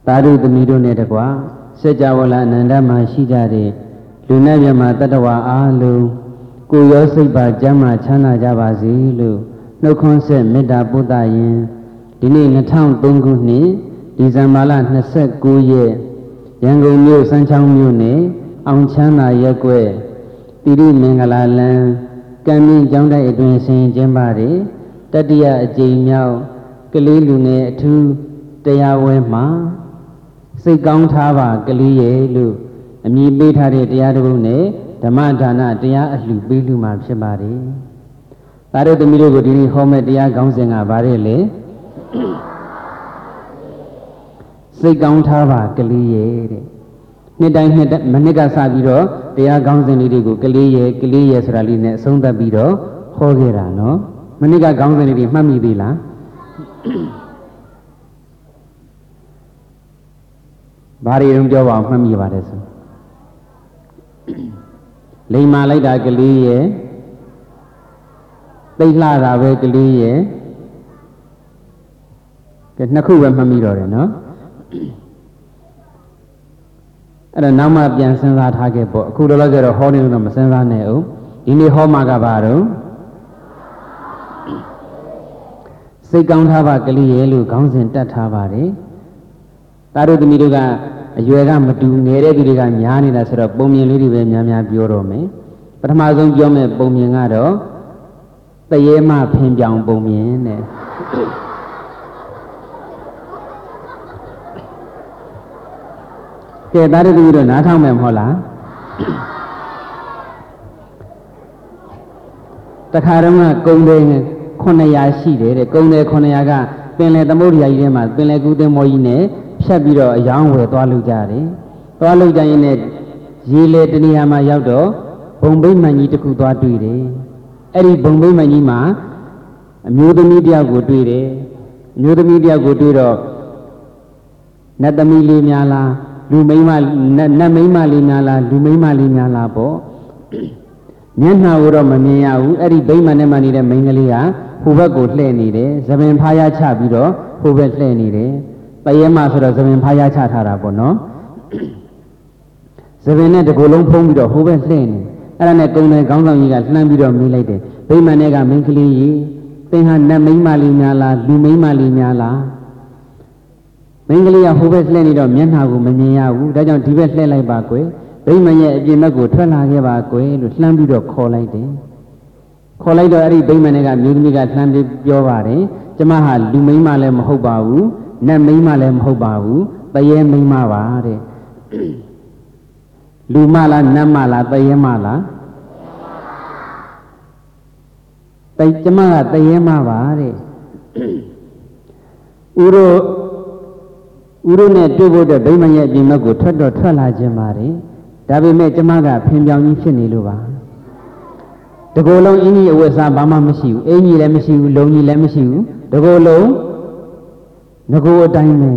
သာဓုသမီးတို့နဲ့တကွာစัจ java လာအနန္တမှာရှိကြတဲ့လူနဲ့မြတ်မှာတတ္တဝါအားလုံးကိုယ်ရောစိတ်ပါကျမ်းမာချမ်းသာကြပါစေလို့နှုတ်ခွန်းဆက်မေတ္တာပို့သရင်ဒီနေ့2003ခုနှစ်ဒီဇင်ဘာလ29ရက်ရန်ကုန်မြို့စမ်းချောင်းမြို့နယ်အောင်ချမ်းသာရပ်ကွက်တိရိမင်္ဂလာလမ်းကံမြင့်ကျောင်းတိုက်အတွင်ဆင်ကျင်းပတဲ့တတိယအကြိမ်မြောက်ကလေးလူငယ်အထူးတရားဝဲမှာစိတ်ကောင်းထားပါကလေးရဲ့လို့အမည်ပေးထားတဲ့တရားတစ်ပုဒ်နဲ့ဓမ္မဒါနတရားအလှပေးလူမှာဖြစ်ပါတယ်။ဒါတို့သမီးတို့ကိုဒီနေ့ဟောမဲ့တရားကောင်းစဉ်ကဘာလဲလဲစိတ်ကောင်းထားပါကလေးရဲ့တဲ့နှစ်တိုင်းမနှစ်ကစပြီးတော့တရားကောင်းစဉ်လေးတွေကိုကလေးရဲ့ဆိုတာလေးနဲ့အဆုံးသတ်ပြီးတော့ဟောခဲ့တာနော်မနှစ်ကကောင်းစဉ်လေးတွေမှတ်မိသေးလားဘာတွေတော့ပြောပါအောင်မှတ်မိပါတယ်ဆိုလိမ္မာလိုက်တာကလေးရဲ့သိလှတာပဲကလေးရဲ့ကဲနှစ်ခုပဲမှတ်မိတော့တယ်နော်အဲ့ဒါနောက်မှပြန်စဉ်းစားထားခဲ့ပေါ့အခုလောလောဆယ်တော့ဟောနေလို့မစဉ်းစားနဲ့ဦးဒီနေ့ဟောမှာကဘာတော့စိတ်ကောင်းထားပါကလေးရဲ့လို့ခေါင်းစဉ်တက်ထားပါတယ်ဒါတို့သမီးတို့ကအရွယ်ကမတူငယ်တဲ့သူတွေကများနေတာဆိုတော့ပုံမြင်လေးတွေပဲများများပြောတော့မယ်ပထမဆုံးပြောမယ့်ပုံမြင်ကတော့တရေမဖင်ပြောင်ပုံမြင်တဲ့ကဲဒါတို့သမီးတို့နားထောင်မယ်မဟုတ်လားတခါတော့ကကုံတယ်900ရှိတယ်တဲ့ကုံတယ်900ကပင်လယ်သမုဒ္ဒရာကြီးထဲမှာပင်လယ်ကူးသင်္ဘောကြီးနဲ့ဖြတ်ပြီးတော့အယောင်းဝယ်သွားလို့ကြတယ်သွားလို့ကြရင်လည်းရေလေတနေရာမှာရောက်တော့ဘုံဘိမှန်ကြီးတစ်ခုသွားတွေ့တယ်အဲ့ဒီဘုံဘိမှန်ကြီးမှာအမျိုးသမီးတယောက်ကိုတွေ့တယ်အမျိုးသမီးတယောက်ကိုတွေ့တော့နတ်သမီးလေးများလားလူမိန်းမနတ်မိန်းမလေးများလားလူမိန်းမလေးများလားပေါ့မျက်နှာကိုတော့မမြင်ရဘူးအဲ့ဒီဘိမှန်ထဲမှာနေတဲ့မိန်းကလေးကဟိုဘက်ကိုလှည့်နေတယ်သပင်ဖားရချပြီးတော့ဟိုဘက်လှည့်နေတယ်တရေမဆိုတော့သပင်ဖားရချထားတာပေါ့နော်သပင်နဲ့တကူလုံးဖုံးပြီးတော့ဟိုဘက်လှည့်နေအဲ့ဒါနဲ့ကုံတယ်ခေါင်းဆောင်ကြီးကလှမ်းပြီးတော့မေးလိုက်တယ်ဗိမာန်ထဲကမိန်းကလေးကြီးသင်ဟာနတ်မိန်းမလေးများလားလူမိန်းမလေးများလားမိန်းကလေးကဟိုဘက်လှည့်နေတော့မျက်နှာကိုမမြင်ရဘူးဒါကြောင့်ဒီဘက်လှည့်လိုက်ပါကွယ်ဗိမာန်ရဲ့အပြင်ဘက်ကိုထွက်လာခဲ့ပါကွယ်လို့လှမ်းပြီးတော့ခေါ်လိုက်တယ်ခေါ်လိုက်တော့အဲ့ဒီဗိမာန်ထဲကမျိုးသမီးကလှမ်းပြီးပြောပါတယ်ကျမဟာလူမိန်းမလည်းမဟုတ်ပါဘူးနတ်မိန်းမလည်းမဟုတ်ပါဘူးတရေမိန်းမပါတဲ့လူမလားနတ်မလားတရေမလားကျမကတရေမပါတဲ့ဥရုနဲ့တွေ့ဖို့တဲ့ဗိမာန်ရဲ့အပြင်ဘက်ကိုထွက်လာခြင်းပါတယ်ဒါပေမဲ့ကျမကဖင်ပြောင်ကြီးဖြစ်နေလို့ပါတကိုယ်လုံးအင်းကြီးအဝတ်စားဘာမှမရှိဘူးအင်းကြီးလည်းမရှိဘူးလုံကြီးလည်းမရှိဘူးတကိုယ်လုံးငကိုအတိုင်းပဲ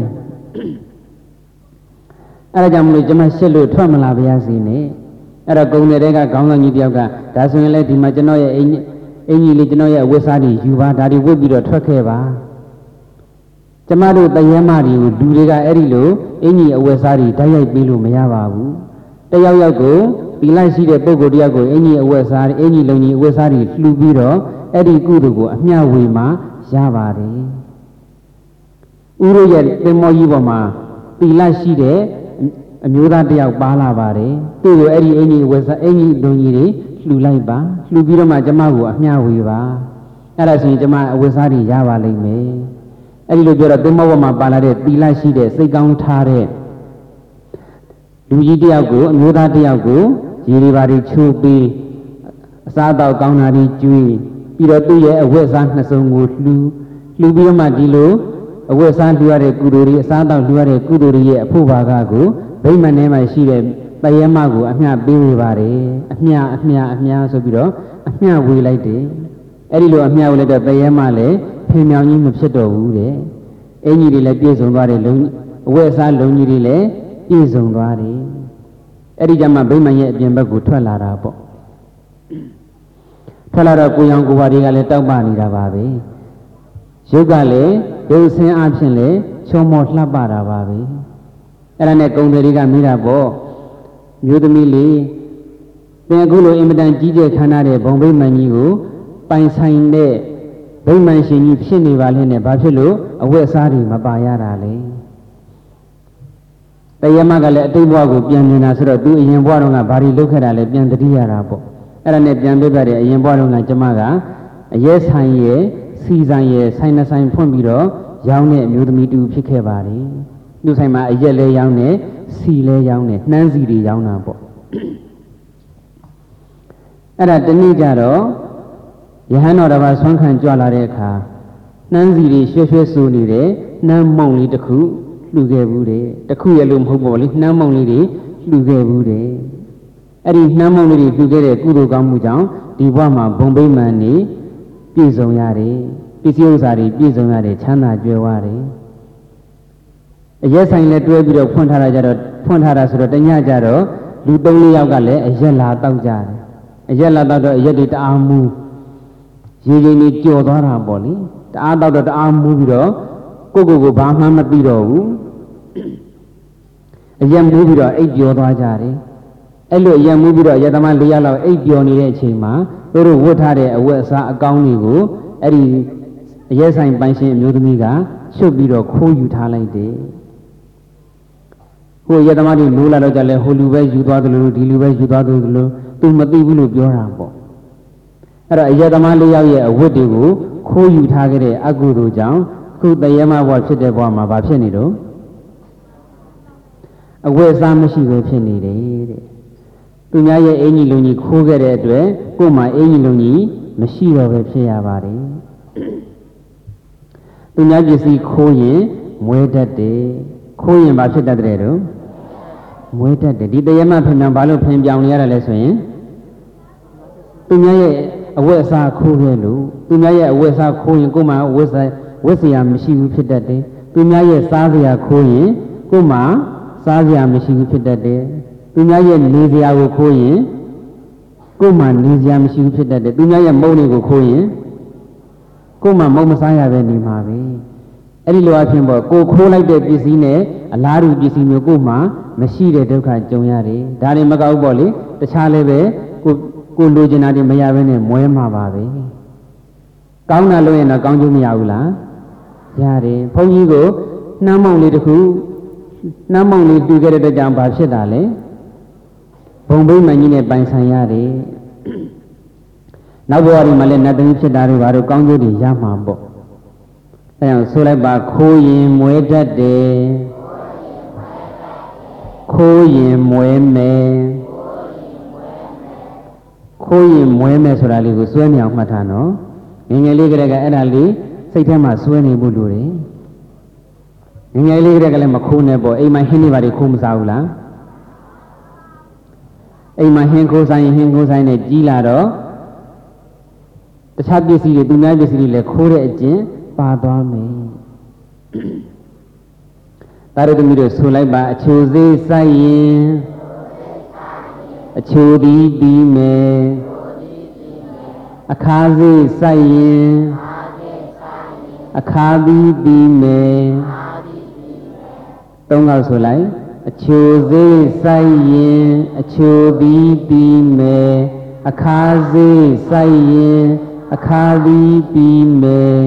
အဲ့ဒါကြောင့်မလို့ကျမရှစ်လို့ထွက်မလာပါရစေနဲ့အဲ့တော့ကုံတဲ့ကခေါင်းဆောင်ကြီးတယောက်ကဒါဆိုရင်လည်းဒီမှာကျွန်တော်ရဲ့အင်းကြီးလေးကျွန်တော်ရဲ့အဝတ်စားတွေယူပါဒါတွေဝတ်ပြီးတော့ထွက်ခဲ့ပါကျမတို့တရေမတွေကိုလူတွေကအဲ့ဒီလိုအင်းကြီးအဝတ်စားတွေဓာတ်ရိုက်ပေးလို့မရပါဘူးတယောက်ယောက်ကိုဒီလိုက်ရှိတဲ့ပုဂ္ဂိုလ်တယောက်ကိုအင်းကြီးအဝတ်စားအင်းကြီးလုံကြီးအဝတ်စားတွေလှူပြီးတော့အဲ့ဒီကုသိုလ်ကိုအမျှဝေမှရပါတယ်ဥရရဲ့သင်္ဘောကြီးပေါ်မှာဒီလိုက်ရှိတဲ့အမျိုးသားတယောက်ပါလာပါတယ်သူ့ကိုအဲ့ဒီအင်းကြီးအဝတ်စားအင်းကြီးလုံကြီးတွေလှူလိုက်ပါလှူပြီးတော့မှကျမကိုအမျှဝေပါအဲ့ဒါဆိုရင်ကျမအဝတ်စားတွေရပါလိမ့်မယ်အဲ့ဒီလိုပြောတော့သင်္ဘောပေါ်မှာပါလာတဲ့ဒီလိုက်ရှိတဲ့စိတ်ကောင်းထားတဲ့လူကြီးတယောက်ကိုအမျိုးသားတယောက်ကိုရေတွေပါတွေချိုးပြီးအစားအသောက်ကောင်းတာတွေကျွေးပြီးတော့သူ့ရဲ့အဝတ်အစားနှစ်စုံကိုလှူပြီးတော့မှဒီလိုအဝတ်အစားလှူရတဲ့ကုသိုလ်တွေအစားအသောက်လှူရတဲ့ကုသိုလ်တွေရဲ့အဖို့ဘာကကိုဗိမာန်ထဲမှာရှိတဲ့တရေမကိုအမျှပေးဝေပါတယ်အမျှဆိုပြီးတော့အမျှဝေလိုက်တယ်အဲ့ဒီလိုအမျှဝေလိုက်တော့တရေမလည်းဖင်မြောင်ကြီးမဖြစ်တော့ဘူးတဲ့အင်ကြီးတွေလည်းပြည့်စုံသွားတယ်အဝတ်အစားလုံကြီးတွေလည်းပြည့်စုံသွားတယ်အဲ့ဒီကြမှာဗိမာန်ရဲ့အပြင်ဘက်ကိုထွက်လာတာပေါ့ထွက်လာတော့ကိုရောင်ကိုပါတွေကလည်းတောက်ပနေတာပါပဲရုပ်ကလည်းရုပ်ဆင်းအဖြစ်လည်းချုံမောလှပတာပါပဲအဲ့ဒါနဲ့ကုံတွေကမိတာပေါ့မျိုးသမီးလေးသင်အခုလိုအင်မတန်ကြီးကျယ်ခမ်းနားတဲ့ဘုံဗိမာန်ကြီးကိုပိုင်ဆိုင်တဲ့ဗိမာန်ရှင်ကြီးဖြစ်နေပါလေနဲ့ဘာဖြစ်လို့အဝတ်အစားတွေမပါရတာလဲတရားမကလည်းအတိတ်ဘဝကိုပြန်နေတာဆိုတော့သူအရင်ဘဝတုန်းကဘာတွေလုပ်ခဲ့တာလဲပြန်သတိရတာပေါ့အဲ့ဒါနဲ့ပြန်ပြပြတဲ့အရင်ဘဝတုန်းကကျမကအရဲဆိုင်ရဲ့စီဆိုင်ရဲ့ဆိုင်နှဆိုင်ဖွင့်ပြီးတော့ရောင်းတဲ့အမျိုးသမီးတူဖြစ်ခဲ့ပါတယ်သူဆိုင်မှာအရက်လဲရောင်းတယ်စီလဲရောင်းတယ်နှမ်းစီတွေရောင်းတာပေါ့အဲ့ဒါတနေ့ကျတော့ယဟန်တော်တစ်ပါးဆွမ်းခံကြွလာတဲ့အခါနှမ်းစီတွေရွှဲရွှဲဆူနေတယ်နှမ်းမုံလေးတစ်ခုလှူခဲ့ဘူးတဲ့တစ်ခုရလို့မဟုတ်ပါဘူးလေနှမ်းမုံလေးတွေလှူခဲ့ဘူးတဲ့အဲ့ဒီနှမ်းမုံလေးတွေလှူခဲ့တဲ့ကုသိုလ်ကောင်းမှုကြောင့်ဒီဘဝမှာဘုံဗိမာန်နေပြည့်စုံရတယ်ပစ္စည်းဥစ္စာတွေပြည့်စုံရတယ်ချမ်းသာကြွယ်ဝတယ်အရက်ဆိုင်လည်းတွဲပြီးတော့ဖွင့်ထားတာကြတော့ဖွင့်ထားတာဆိုတော့တညကြတော့လူ3-4ယောက်ကလည်းအရက်လာတောက်ကြတယ်အရက်လာတောက်တော့အရက်တွေတအားမူးရေချိန်ကြီးကြော်သွားတာပေါ့လေတအားတောက်တော့တအားမူးပြီးတော့ကိုဘာမှမသိတော့ဘူးအရက်မူးပြီးတော့အိပ်ပျော်သွားကြတယ်အဲ့လိုအရက်မူးပြီးတော့ရက်သမား4ယောက်လောက်အိပ်ပျော်နေတဲ့အချိန်မှာသူတို့ဝတ်ထားတဲ့အဝတ်အစားအကောင်းတွေကိုအဲ့ဒီအရက်ဆိုင်ပိုင်ရှင်အမျိုးသမီးကချွတ်ပြီးတော့ခိုးယူထားလိုက်တယ်ဟိုရက်သမားတွေလိုးလာတော့ကြလဲဟိုလူပဲယူသွားတယ်လို့ဒီလူပဲယူသွားတယ်လို့သူမသိဘူးလို့ပြောတာပေါ့အဲ့တော့အရက်သမား4ယောက်ရဲ့အဝတ်တွေကိုခိုးယူထားခဲ့တဲ့အကုသိုလ်ကြောင့်ခုတရားမဘဝဖြစ်တဲ့ဘဝမှာဘာဖြစ်နေတော့အဝတ်အစားမရှိပဲဖြစ်နေတယ်တဲ့သူများရဲ့အင်ကြီးလုံကြီးခိုးခဲ့တဲ့အတွက်ကိုယ်မှာအင်ကြီးလုံကြီးမရှိတော့ပဲဖြစ်ရပါတယ်သူများပစ္စည်းခိုးရင်မွဲတတ်တယ်ခိုးရင်ဘာဖြစ်တတ်တဲ့တော့မွဲတတ်တယ်ဒီတရားမဖင်ပြောင်ဘာလို့ဖင်ပြောင်နေရတာလဲဆိုရင်သူများရဲ့အဝတ်အစားခိုးခဲ့လို့သူများရဲ့အဝတ်အစားခိုးရင်ကိုယ်မှာဝတ်စရာမရှိဘူးဖြစ်တတ်တယ်သူများရဲ့စားစရာခိုးရင်ကိုယ်မှာစားစရာမရှိဘူးဖြစ်တတ်တယ်သူများရဲ့နေစရာကိုခိုးရင်ကိုယ်မှာနေစရာမရှိဘူးဖြစ်တတ်တယ်သူများရဲ့မုံတွေကိုခိုးရင်ကိုယ်မှာမုံမစားရပဲနေမှာပဲအဲ့ဒီလိုအဖြစ်ပေါ့ကိုခိုးလိုက်တဲ့ပစ္စည်းနဲ့အလားတူပစ္စည်းမျိုးကိုယ်မှာမရှိတဲ့ဒုက္ခကြုံရတယ်ဒါတွေမကောက်ပေါ့လေတခြားလည်းပဲကိုလိုချင်တာတွေမရဘဲနဲ့မွဲမှာပါပဲကောင်းတာလို့ရင်တော့ကောင်းကျိုးမရဘူးလားရတယ်ဘုန်းကြီးကိုနှမ်းမုံလေးတစ်ခုနှမ်းမုံလေးတူခဲ့တဲ့ကြောင့်ဘာဖြစ်တာလဲဘုံဗိမာန်ကြီးနဲ့ပိုင်ဆိုင်ရတယ်နောက်ဘဝတွေမှာလည်းနတ်သမီးဖြစ်တာတို့ဘာတို့ကောင်းကျိုးတွေရမှာပေါ့အဲကြောင့်ဆိုလိုက်ပါခိုးရင်မွဲတတ်တယ်ခိုးရင်မွဲမယ်ခိုးရင်မွဲမယ်ဆိုတာလေးကိုစွဲနေအောင်မှတ်ထားနော်ငယ်ငယ်လေးကတည်းကအဲ့ဒါလေးစိတ်ထဲမှာစွဲနေဖို့လိုတယ်ငယ်ငယ်လေးကတည်းကလည်းမခိုးနဲ့ပေါ့အိမ်မှာဟင်းနေပါတွေခိုးမစားဘူးလားအိမ်မှာဟင်းခိုးဆိုင်နဲ့ကြီးလာတော့တခြားပစ္စည်းတွေသူများပစ္စည်းတွေလည်းခိုးတဲ့အကျင့်ပါသွားမယ်ဒါတို့သမီးတို့ဆိုလိုက်ပါအချိုစေးဆိုင်ရင်အချိုသည်ပြီးမယ်အခါစေးဆိုင်ရင်အခါသည်ပြီးမယ်သုံးခေါက်ဆိုလိုက်အချိုစေးဆိုင်ရင်အချိုသည်ပြီးမယ်အခါစေးဆိုင်ရင်အခါသည်ပြီးမယ်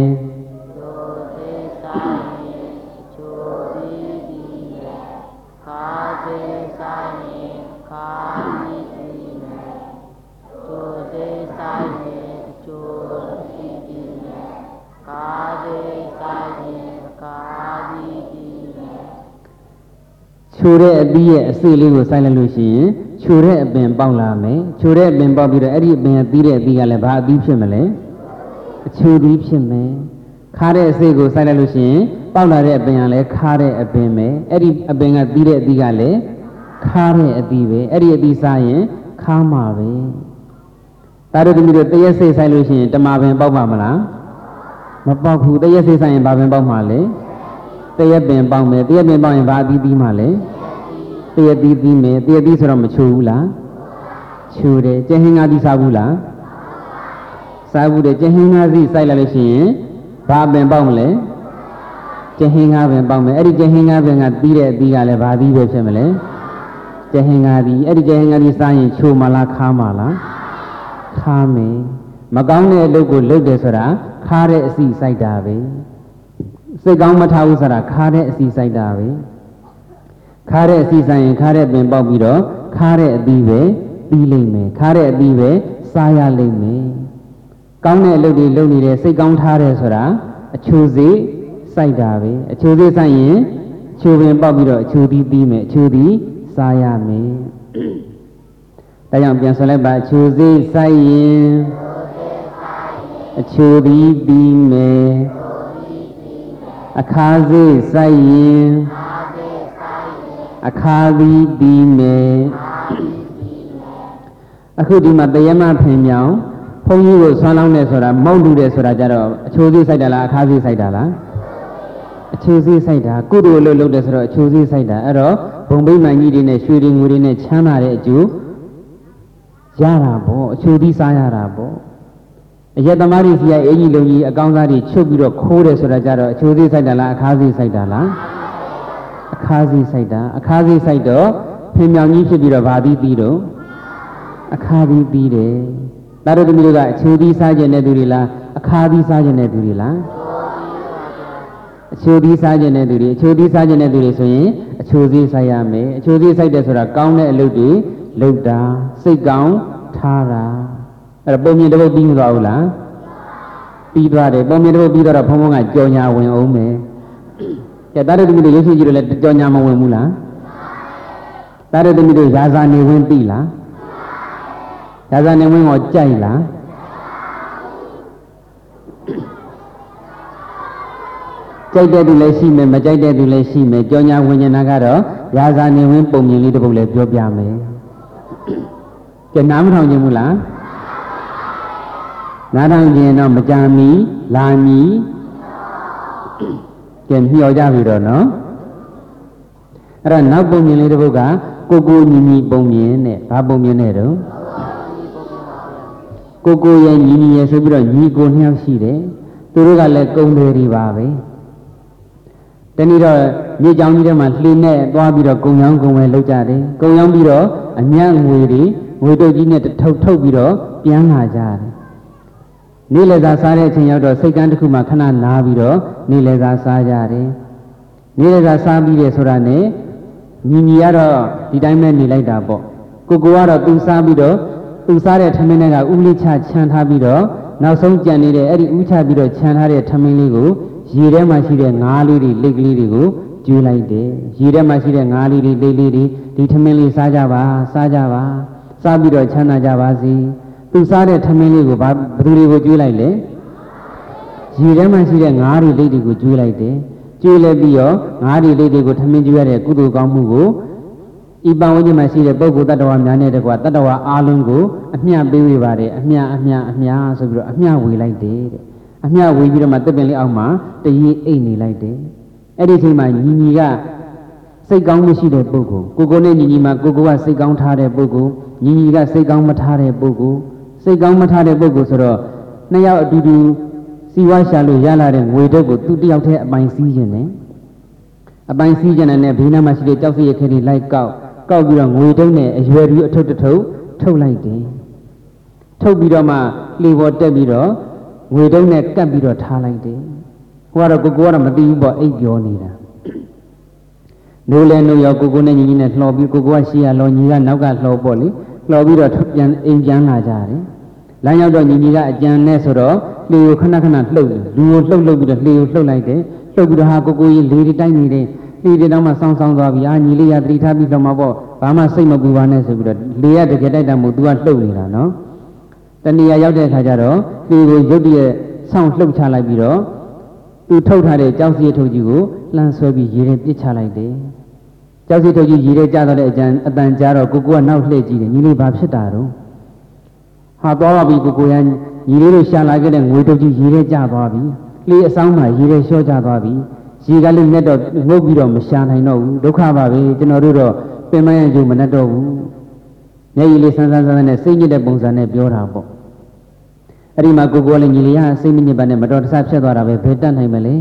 ချိုတဲ့အပီးရဲ့အစိလေးကိုစိုက်လိုက်လို့ရှိရင်ချိုတဲ့အပင်ပေါက်လာမယ်ချိုတဲ့အပင်ပေါက်ပြီးတော့အဲ့ဒီအပင်ကသီးတဲ့အပီးကလည်းဘာအပီးဖြစ်မလဲအချိုသီးဖြစ်မယ်ခါတဲ့အစိကိုစိုက်လိုက်လို့ရှိရင်ပေါက်လာတဲ့အပင်ကလည်းခါတဲ့အပင်ပဲအဲ့ဒီအပင်ကသီးတဲ့အပီးကလည်းခါတဲ့အပီးပဲအဲ့ဒီအပီးစားရင်ခါမှာပဲဒါတို့ဒီလိုတရက်စိတ်စိုက်လို့ရှိရင်တမာပင်ပေါက်ပါမလားမပေါက်ဘူးတရက်စိတ်စိုက်ရင်ဘာပင်ပေါက်မှာလဲတရက်ပင်ပေါက်မယ်တရက်ပင်ပေါက်ရင်ဘာအသီးသီးမှာလဲတရက်သီးသီးမယ်တရက်သီးဆိုတော့မချိုးဘူးလားချိုးတယ်ကျဟင်းငါးသီးစားဘူးလားစားဘူးတယ်ကျဟင်းငါးသီးစိုက်လိုက်လို့ရှိရင်ဘာပင်ပေါက်မလဲကျဟင်းကားပင်ပေါက်မယ်အဲ့ဒီကျဟင်းကားပင်ကပြီးတဲ့အသီးကလည်းဘာသီးပဲဖြစ်မလဲကျဟင်းကားသီးအဲ့ဒီကျဟင်းကားသီးစားရင်ချိုမလားခါမလားခါမယ်မကောင်းတဲ့အလုပ်ကိုလုပ်တယ်ဆိုတာခါတဲ့အစီစိုက်တာပဲစိတ်ကောင်းမထားဘူးဆိုတာခါတဲ့အစီစိုက်တာပဲခါတဲ့အစီဆိုင်ရင်ခါတဲ့ပင်ပေါက်ပြီးတော့ခါတဲ့အသီးပဲပြီးလိမ့်မယ်ခါတဲ့အသီးပဲစားရလိမ့်မယ်ကောင်းတဲ့အလုပ်တွေလုပ်နေတယ်စိတ်ကောင်းထားတယ်ဆိုတာအချိုစေးစိုက်တာပဲအချိုစေးစိုက်ရင်အချိုပင်ပေါက်ပြီးတော့အချိုသီးပြီးမယ်အချိုသီးစားရမယ်ဒါကြောင့်ပြန်ဆိုလိုက်ပါအချိုစေးစိုက်ရင်အချိုသီးပြီးမယ်အခါစေးစိုက်ရင်အခါသီးပြီးမယ်အခုဒီမှာတယမဖင်မြောင်ဘုန်းကြီးကိုဆွမ်းလောင်းတယ်ဆိုတာမုတ်လူတယ်ဆိုတာကြတော့အချိုသေးစိုက်တာလားအခါသေးစိုက်တာလားအချိုသေးစိုက်တာကုသိုလ်လို့လုပ်တယ်ဆိုတော့အချိုသေးစိုက်တာအဲ့တော့ဘုံဗိမာန်ကြီးတွေနဲ့ရွှေတွေငွေတွေနဲ့ချမ်းသာတဲ့အကျိုးရတာပေါ့အချိုသေးစားရတာပေါ့အရက်သမားတွေစီကအင်ကြီးလုံးကြီးအကောင်းစားတွေချုပ်ပြီးတော့ခိုးတယ်ဆိုတာကြတော့အချိုသေးစိုက်တာလားအခါသေးစိုက်တာလားအခါသေးစိုက်တာအခါသေးစိုက်တော့ဖင်မြောင်ကြီးဖြစ်ပြီးတော့ဗာသီးပြီးတော့အခါသီးပြီးတယ်ဒါတို့သမီးတို့ကအချိုသီးစားခြင်းတဲ့သူတွေလားအခါသီးစားခြင်းတဲ့သူတွေလားအချိုသီးစားခြင်းတဲ့သူတွေအချိုသီးစားခြင်းတဲ့သူတွေဆိုရင်အချိုသီးစားရမယ်အချိုသီးဆိုင်တယ်ဆိုတာကောင်းတဲ့အလုပ်တွေလုပ်တာစိတ်ကောင်းထားတာအဲ့တော့ပုံမြင်တစ်ပုတ်ပြီးမသွားဘူးလားပြီးသွားတယ်ပုံမြင်တစ်ပုတ်ပြီးတော့ဘုံဘုံကကြော်ညာဝင်အောင်မယ်ကဲဒါတို့သမီးတို့ရုပ်ရှင်ကြည့်လို့လည်းကြော်ညာမဝင်ဘူးလားဒါတို့သမီးတို့ရာဇာနေဝင်ပြီလားရာဇာနေဝင်ကိုကြိုက်လားကြိုက်တဲ့သူလည်းရှိမယ်မကြိုက်တဲ့သူလည်းရှိမယ်ကြောညာဝิญနာကတော့ရာဇာနေဝင်ပုံမြင်လေးတစ်ပုဒ်လည်းပြောပြမယ်ကဲနားမထောင်ခြင်းဘူးလားနားထောင်ခြင်းတော့မကြမီလာမီကဲမျှော်ကြပြီတော့နော်အဲ့တော့နောက်ပုံမြင်လေးတစ်ပုဒ်ကကိုကိုညီညီပုံမြင်တဲ့ဘာပုံမြင်တဲ့တော့ကိုကိုရဲ့ညီညီရဲ့ဆိုပြီးတော့ညီကိုနှစ်ယောက်ရှိတယ်သူတို့ကလည်းကုံတယ်တွေပါပဲတနည်းတော့မြေကြောင်ကြီးထဲမှာလှေနဲ့သွားပြီးတော့ကုံရောင်းကုံဝယ်လုပ်ကြတယ်ကုံရောင်းပြီးတော့အညံ့ငွေတွေငွေတုပ်ကြီးနဲ့ထုတ်ပြီးတော့ပြန်လာကြတယ်နေ့လည်စာစားတဲ့အချိန်ရောက်တော့စိတ်ကန်းတစ်ခုမှခဏနားပြီးတော့နေ့လည်စာစားကြတယ်နေ့လည်စာစားပြီးတယ်ဆိုတာနဲ့ညီညီကတော့ဒီတိုင်းပဲနေလိုက်တာပေါ့ကိုကိုကတော့သူစားပြီးတော့သူစားတဲ့ထမင်းတွေကဥလိချခြံထားပြီးတော့နောက်ဆုံးကြံနေတဲ့အဲ့ဒီဥချပြီးတော့ခြံထားတဲ့ထမင်းလေးကိုရေထဲမှာရှိတဲ့ငါးလေးတွေလိတ်ကလေးတွေကိုကျွေးလိုက်တယ်ရေထဲမှာရှိတဲ့ငါးလေးတွေလိတ်လေးတွေဒီထမင်းလေးစားကြပါစားကြပါစားပြီးတော့ချမ်းသာကြပါစေသူစားတဲ့ထမင်းလေးကိုဘယ်သူတွေကိုကျွေးလိုက်လဲရေထဲမှာရှိတဲ့ငါးတွေလိတ်တွေကိုကျွေးလိုက်တယ်ကျွေးလိုက်ပြီးတော့ငါးတွေလိတ်တွေကိုထမင်းကျွေးရတဲ့ကုသိုလ်ကောင်းမှုကိုဤပဝန်းကျင်မှာရှိတဲ့ပုဂ္ဂိုလ်တ attva များနဲ့တကွာတ attva အားလုံးကိုအမျှပေးဝေပါတယ်အမျှဆိုပြီးတော့အမျှဝေလိုက်တယ်တဲ့အမျှဝေပြီးတော့မှတစ်ပင်လေးအောက်မှာတရေအိတ်နေလိုက်တယ်အဲ့ဒီအချိန်မှာညီညီကစိတ်ကောင်းမရှိတဲ့ပုဂ္ဂိုလ်ကိုကိုနဲ့ညီညီမှာကိုကိုကစိတ်ကောင်းထားတဲ့ပုဂ္ဂိုလ်ညီညီကစိတ်ကောင်းမထားတဲ့ပုဂ္ဂိုလ်စိတ်ကောင်းမထားတဲ့ပုဂ္ဂိုလ်ဆိုတော့နှစ်ယောက်အတူတူစီဝါရှာလို့ရလာတဲ့ငွေတုပ်ကိုသူတယောက်တည်းအပိုင်စီးခြင်းနဲ့အပိုင်စီးခြင်းနဲ့ဘေးနားမှာရှိတဲ့ကြောက်စရခဲတွေလိုက်ကောက်ပြီးတော့ငွေတုံးနဲ့အရွယ်ပြီးအထုပ်ထုတ်လိုက်တယ်ထုတ်ပြီးတော့မှလှေပေါ်တက်ပြီးတော့ငွေတုံးနဲ့ကပ်ပြီးတော့ထားလိုက်တယ်ဟိုကတော့ကိုကတော့မသိဘူးပေါ့အိပ်ပြောနေတာနိုးလဲနိုးရောကိုနဲ့ညီညီနဲ့လှော်ပြီးကိုကရှေ့ရလောညီကနောက်ကလှော်ပေါ့လေလှော်ပြီးတော့ပြန်အိမ်ပြန်လာကြတယ်လမ်းရောက်တော့ညီညီကအကြံနဲ့ဆိုတော့လှေကိုခဏခဏလှုပ်လူကိုလှုပ်ပြီးတော့လှေကိုလှုပ်လိုက်တယ်လှုပ်ပြီးတော့ဟာကိုကြီးလေတွေတိုက်နေတယ်လေတွေတော့မှဆောင်းသွားပြီအာညီလေးရသတိထားပြီးတော့မှပေါ့ဘာမှစိတ်မပူပါနဲ့ဆိုပြီးတော့လေရတကယ်တိုက်တာမို့ तू ကလှုပ်နေတာနော်တဏှာရောက်တဲ့အခါကျတော့လေကိုရုတ်တရက်ဆောင်းလှုပ်ချလိုက်ပြီးတော့ သူထုတ်ထားတဲ့ကြောက်စီထုတ်ကြီးကိုလှမ်းဆွဲပြီးရေထဲပစ်ချလိုက်တယ်ကြောက်စီထုတ်ကြီးရေထဲကျသွားတဲ့အတန်ကြားတော့ကိုကနောက်လှည့်ကြည့်တယ်ညီလေးဘာဖြစ်တာတော့ဟာသွားပါပြီကိုရန်ညီလေးတို့ရှာလာခဲ့တဲ့ငွေတုပ်ကြီးရေထဲကျသွားပြီလေအဆောင်မှာရေထဲလျှော့ကျသွားပြီရေကလည်းနဲ့တော့ငုတ်ပြီးတော့မရှာနိုင်တော့ဘူးဒုက္ခပါပဲကျွန်တော်တို့တော့ပင်မရန်ကျုံမနဲ့တော့ဘူးမျက်ရည်လေးဆန်းဆန်းနဲ့စိတ်ညစ်တဲ့ပုံစံနဲ့ပြောတာပေါ့အဲ့ဒီမှာကိုလည်းညီလေးကစိတ်မညစ်ပါနဲ့မတော်တဆဖြစ်သွားတာပဲဘယ်တတ်နိုင်မလဲစိ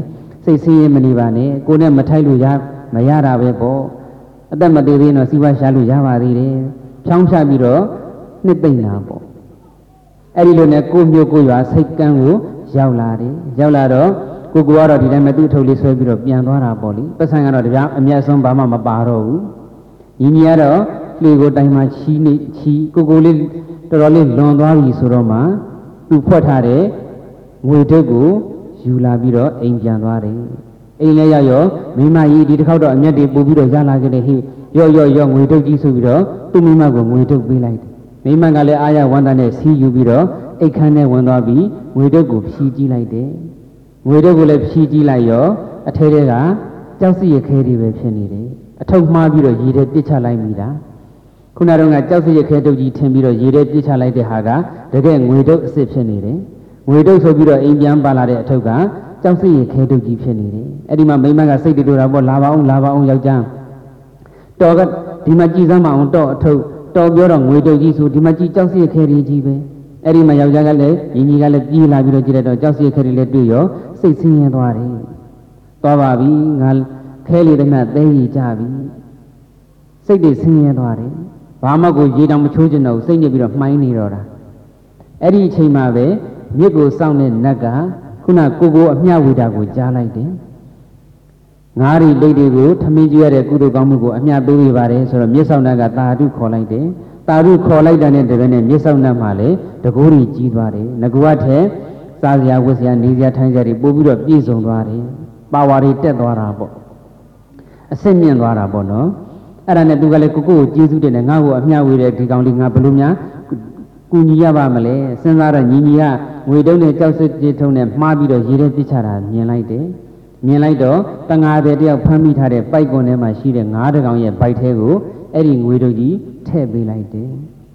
စိတ်ဆင်းရဲမနေပါနဲ့ကိုယ်နဲ့မထိုက်လို့မရတာပဲပေါ့အသက်မသေးသေးတော့စီးပွားရှာလို့ရပါသေးတယ်ဖြောင်းဖြပြီးတော့နှစ်သိမ့်တာပေါ့အဲ့ဒီလိုနဲ့ကိုမျိုးကိုရွာစိတ်ကန်းကိုရောက်လာတယ်ရောက်လာတော့ကိုကတော့ဒီတိုင်းမသူ့အထုပ်လေးဆွဲပြီးတော့ပြန်သွားတာပေါ့လေပတ်စံကတော့တပြားအမျက်ဆုံးဘာမှမပါတော့ဘူးညီညီကတော့လေကိုတိုင်မှာချီကိုလေးတော်တော်လေးလွန်သွားပြီဆိုတော့မှသူဖွက်ထားတဲ့ငွေတုပ်ကိုယူလာပြီးတော့အိမ်ပြန်သွားတယ်အိမ်လည်းရောက်ရောမိမကြီးဒီတစ်ခေါက်တော့အမျက်တွေပို့ပြီးတော့ရလာခဲ့တယ်ဟိရော့ငွေတုပ်ကြီးဆိုပြီးတော့သူ့မိမကိုငွေတုပ်ပေးလိုက်တယ်မိမကလည်းအားရဝမ်းသာနဲ့စီးယူပြီးတော့အိတ်ခမ်းထဲဝင်သွားပြီးငွေတုပ်ကိုဖြီးကြည့်လိုက်တယ်ငွေတုပ်ကိုလည်းဖြီးကြည့်လိုက်ရောအထဲထဲကကြောက်စီရခဲတွေပဲဖြစ်နေတယ်အထုပ်မှားပြီးတော့ရေထဲပစ်ချလိုက်မိတာခုနကတော့ကြောက်စီရခဲတုပ်ကြီးထင်ပြီးတော့ရေထဲပစ်ချလိုက်တဲ့ဟာကတကယ်ငွေတုပ်အစ်စ်ဖြစ်နေတယ်ငွေတုပ်ဆိုပြီးတော့အိမ်ပြန်ပါလာတဲ့အထုပ်ကကြောက်စီရခဲတုပ်ကြီးဖြစ်နေတယ်အဲ့ဒီမှာမိမကစိတ်တူတာပေါ့လာပါအောင်ယောက်ျားတော်ကဒီမှာကြည်စမ်းမအောင်တော့အထုပ်တော်ပြောတော့ငွေတုပ်ကြီးဆိုဒီမှာကြည်ကြောက်စီရခဲတွေကြီးပဲအဲ့ဒီမှာယောက်ျားကလည်းညီကလည်းပြေးလာပြီးတော့ကြည့်လိုက်တော့ကြောက်စီရခဲတွေလည်းတွေ့ရောစိတ်ဆင်းရဲသွားတယ်သွားပါပြီငါခဲလေးတည်းမှသဲကြီးကြပြီစိတ်တွေဆင်းရဲသွားတယ်ဘာမှကိုရေတောင်မချိုးကျင်တော့စိတ်ညစ်ပြီးတော့မှိုင်းနေတော့တာအဲ့ဒီအချိန်မှာပဲမြစ်ကိုစောင့်တဲ့နတ်ကခုနကိုအမျှဝေတာကိုကြားလိုက်တယ်ငါးရီလိတ်တွေကိုထမင်းကျွေးရတဲ့ကုသိုလ်ကောင်းမှုကိုအမျှပေးနေပါတယ်ဆိုတော့မြစ်ဆောင်နတ်ကတာဓုခေါ်လိုက်တယ်တာဓုခေါ်လိုက်တဲ့တပည့်နဲ့မြစ်ဆောင်နတ်မှလည်းတကိုးကြီးကြီးသွားတယ်ငကွားထဲစားစရာဝတ်စရာနေစရာထိုင်စရာတွေပို့ပြီးတော့ပြည့်စုံသွားတယ်ပါဝါတွေတက်သွားတာပေါ့အစစ်မြင့်သွားတာပေါ့နော်အဲ့ဒါနဲ့သူကလည်းကိုကျေးဇူးတင်တယ်ငါ့ကိုအမျှဝေတဲ့ဒီကောင်လေးငါဘယ်လိုများကူညီရပါမလဲစဉ်းစားတော့ညီကငွေတုံးနဲ့ကြောက်စစ်ကြေးထုံးနဲ့မှားပြီးတော့ရေထဲပစ်ချတာမြင်လိုက်တယ်မြင်လိုက်တော့တငါတဲ့တယောက်ဖမ်းမိထားတဲ့ပိုက်ကွန်ထဲမှာရှိတဲ့ငါးတကောင်ရဲ့ဘိုက်ထဲကိုအဲ့ဒီငွေတုပ်ကြီးထည့်ပေးလိုက်တယ်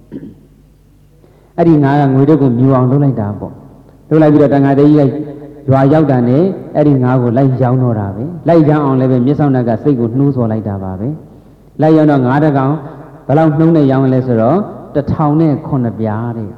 အဲ့ဒီငါးကငွေတုပ်ကိုမြူအောင်လုပ်လိုက်တာပေါ့လုပ်လိုက်ပြီးတော့တငါတဲ့ကြီးကရွာရောက်တာနဲ့အဲ့ဒီငါးကိုလိုက်ရောင်းတော့တာပဲလိုက်ရောင်းအောင်လည်းပဲမြစ်ဆောင်နတ်ကစိတ်ကိုနှိုးဆော်လိုက်တာပါပဲလိုက်ရောင်းတော့ငါးတကောင်ဘယ်လောက်နှုံးနဲ့ရောင်းလဲဆိုတော့1009ပြားတဲ့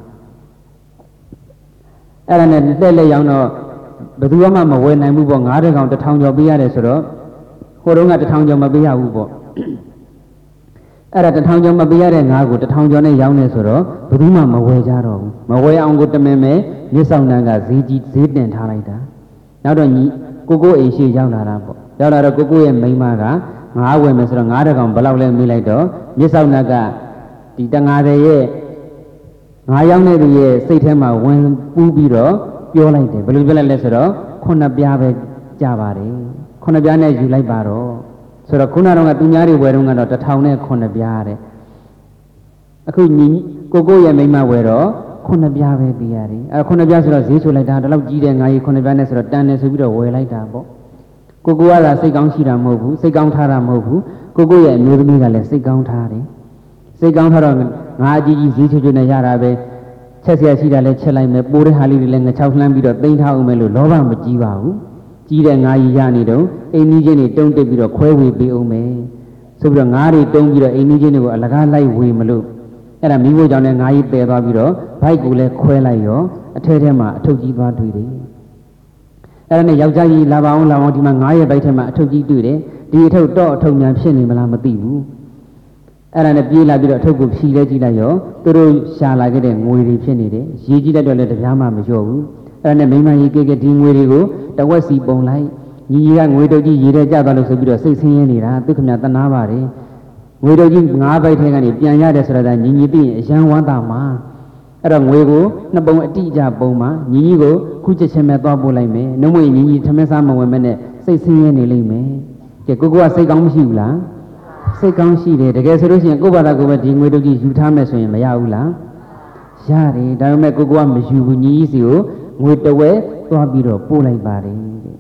အဲ့ဒါနဲ့လက်ရောင်းတော့ဘယ်သူမှမဝယ်နိုင်ဘူးပေါ့ငါးတကောင်1000ကျော်ပေးရတယ်ဆိုတော့ဟိုတုန်းက1000ကျော်မပေးရဘူးပေါ့အဲ့ဒါ1000ကျော်မပေးရတဲ့ငါးကို1000ကျော်နဲ့ရောင်းနေဆိုတော့ဘယ်သူမှမဝယ်ကြတော့ဘူးမဝယ်အောင်ကိုတမင်မဲ့မြစ်ဆောင်တန်းကဈေးတင်ထားလိုက်တာနောက်တော့ကိုအိမ်ရှိရောက်လာတာပေါ့ရောက်လာတော့ကိုရဲ့မိန်းမကငါးဝယ်မယ်ဆိုတော့ငါးတကောင်ဘယ်လောက်လဲမေးလိုက်တော့မြစ်ဆောင်တန်းကဒီတငါတဲ့ရဲ့ငါရောက်တဲ့သူရဲ့စိတ်ထဲမှာဝင်ပူးပြီးတော့ပြောလိုက်တယ်ဘယ်လိုပြောလိုက်လဲဆိုတော့9ပြားပဲကြပါတယ်9ပြားနဲ့ယူလိုက်ပါတော့ဆိုတော့ခုနကတော့သူများတွေဝယ်တော့ကတော့1009ပြားတဲ့အခုကိုရဲ့မိန်းမဝယ်တော့9ပြားပဲပေးရတယ်အဲ9ပြားဆိုတော့ဈေးချိုလိုက်တာဒီလောက်ကြီးတယ်ငါကြီး9ပြားနဲ့ဆိုတော့တန်တယ်ဆိုပြီးတော့ဝယ်လိုက်တာပေါ့ကိုကသာစိတ်ကောင်းရှိတာမဟုတ်ဘူးစိတ်ကောင်းထားတာမဟုတ်ဘူးကိုရဲ့အမျိုးသမီးကလည်းစိတ်ကောင်းထားတယ်စိတ်ကောင်းထားတော့ငါအကြီးကြီးဈေးချိုနဲ့ရတာပဲချက်เสียရှိတာလဲချက်လိုက်မယ်ပိုးတဲ့ဟာလေးတွေလည်းငချောက်လှမ်းပြီးတော့တိမ့်ထားအောင်မယ်လို့လောဘမကြီးပါဘူးကြီးတဲ့ငါကြီးရနေတော့အိမ်ကြီးချင်းတွေတုံးတက်ပြီးတော့ခွဲဝေပေးအောင်မယ်ဆိုပြီးတော့ငါးတွေတုံးပြီးတော့အိမ်ကြီးချင်းတွေကိုအလကားလိုက်ဝေမလို့အဲ့ဒါမိဖို့ကြောင့်လည်းငါကြီးပယ်သွားပြီးတော့ဘိုက်ကိုလည်းခွဲလိုက်ရောအထဲထဲမှာအထုပ်ကြီးသွားတွေ့တယ်အဲ့ဒါနဲ့ယောက်ျားကြီးလာပါအောင်ဒီမှာငါးရဲ့ဘိုက်ထဲမှာအထုပ်ကြီးတွေ့တယ်ဒီအထုပ်တော့အထုပ်များဖြစ်နေမလားမသိဘူးအဲ့ဒါနဲ့ပြေးလာပြီးတော့အထုပ်ကိုဖြီးလဲကြည့်လိုက်ရောသူတို့ရှာလာခဲ့တဲ့ငွေတွေဖြစ်နေတယ်ရေကြည့်လိုက်တော့လည်းတပြားမှမလျော့ဘူးအဲ့ဒါနဲ့မိမကြီးကဒီငွေတွေကိုတဝက်စီပုံလိုက်ညီကငွေတုပ်ကြီးရေထဲကျသွားလို့ဆိုပြီးတော့စိတ်ဆင်းရဲနေတာသူခမတနာပါတယ်ငွေတုပ်ကြီးငါးဘိုက်ထဲကနေပြန်ရတယ်ဆိုတော့ညီသိရင်အရန်ဝမ်းသာမှာအဲ့တော့ငွေကိုနှစ်ပုံအတိအကျပုံမှာညီကိုခုချက်ချင်းပဲသွားပို့လိုက်မယ်နှုံးမွေညီထမင်းစားမဝင်မဲ့နဲ့စိတ်ဆင်းရဲနေလိမ့်မယ်ကဲကိုကစိတ်ကောင်းမရှိဘူးလားစိတ်ကောင်းရှိတယ်တကယ်ဆိုလို့ရှိရင်ကိုယ့်ဘာသာကိုပဲဒီငွေတုပ်ကြီးယူထားမယ်ဆိုရင်မရဘူးလားရတယ်ဒါပေမဲ့ကိုကမယူဘူးညီစီကိုငွေတဝဲသွားပြီးတော့ပို့လိုက်ပါတယ်တဲ့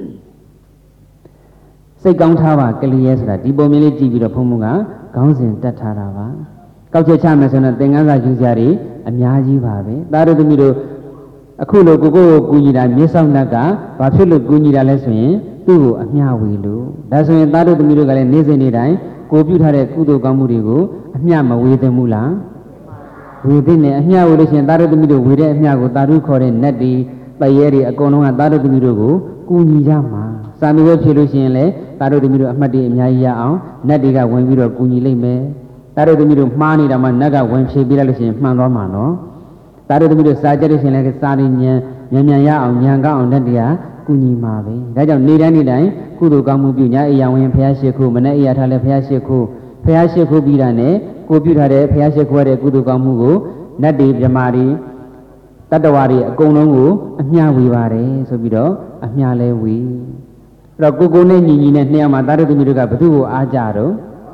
စိတ်ကောင်းထားပါကလေးရဲ့ဆိုတာဒီပုံမြင်လေးကြည့်ပြီးတော့ဘုံဘုံကခေါင်းစဉ်တက်ထားတာပါကောက်ချက်ချမယ်ဆိုတော့သင်္ကန်းစာယူစရာတွေအများကြီးပါပဲသားတို့သမီးတို့အခုလိုကိုကူညီတာမြေဆောင်နတ်ကဘာဖြစ်လို့ကူညီတာလဲဆိုရင်သူ့ကိုအမျှဝေလို့ဒါဆိုရင်သားတို့သမီးတို့ကလည်းနေ့စဉ်နေ့တိုင်းကိုပြုထားတဲ့ကုသိုလ်ကောင်းမှုတွေကိုအမျှမဝေသင့်ဘူးလားဝေသင့်တယ်အမျှဝေလို့ရှိရင်သားတို့သမီးတို့ဝေတဲ့အမျှကိုသာဓုခေါ်တဲ့နတ်တွေပရဲတွေအကုန်လုံးကသားတို့သမီးတို့ကိုကူညီကြမှာစာမေးပွဲဖြေလို့ရှိရင်လည်းသားတို့သမီးတို့အမှတ်တွေအများကြီးရအောင်နတ်တွေကဝင်ပြီးတော့ကူညီလိုက်မယ်သားတို့သမီးတို့မှားနေတာမှနတ်ကဝင်ဖြေပေးလိုက်လို့ရှိရင်မှန်သွားမှာနော်သားတို့သမီးတို့စာကြတဲ့ရှင်လည်းစာရင်းမြန်ရအောင်ဉာဏ်ကောင်းအောင်နတ်တွေကကူညီမှာပဲဒါကြောင့်နေ့တိုင်းကုသိုလ်ကောင်းမှုပြုညာအိယာဝင်ဖျားရှိခိုးမနဲ့အိယာထားလည်းဖျားရှိခိုးပြီးတာနဲ့ကိုပြုထားတဲ့ဖျားရှိခိုးရတဲ့ကုသိုလ်ကောင်းမှုကိုနတ်တွေမြမာတွေတတ္တဝါတွေအကုန်လုံးကိုအမျှဝေပါတယ်ဆိုပြီးတော့အမျှလဲဝေအဲ့တော့ကိုနဲ့ညီနဲ့နှစ်ယောက်မှာသားတို့သမီးတို့ကဘသူ့ကိုအားကြတော့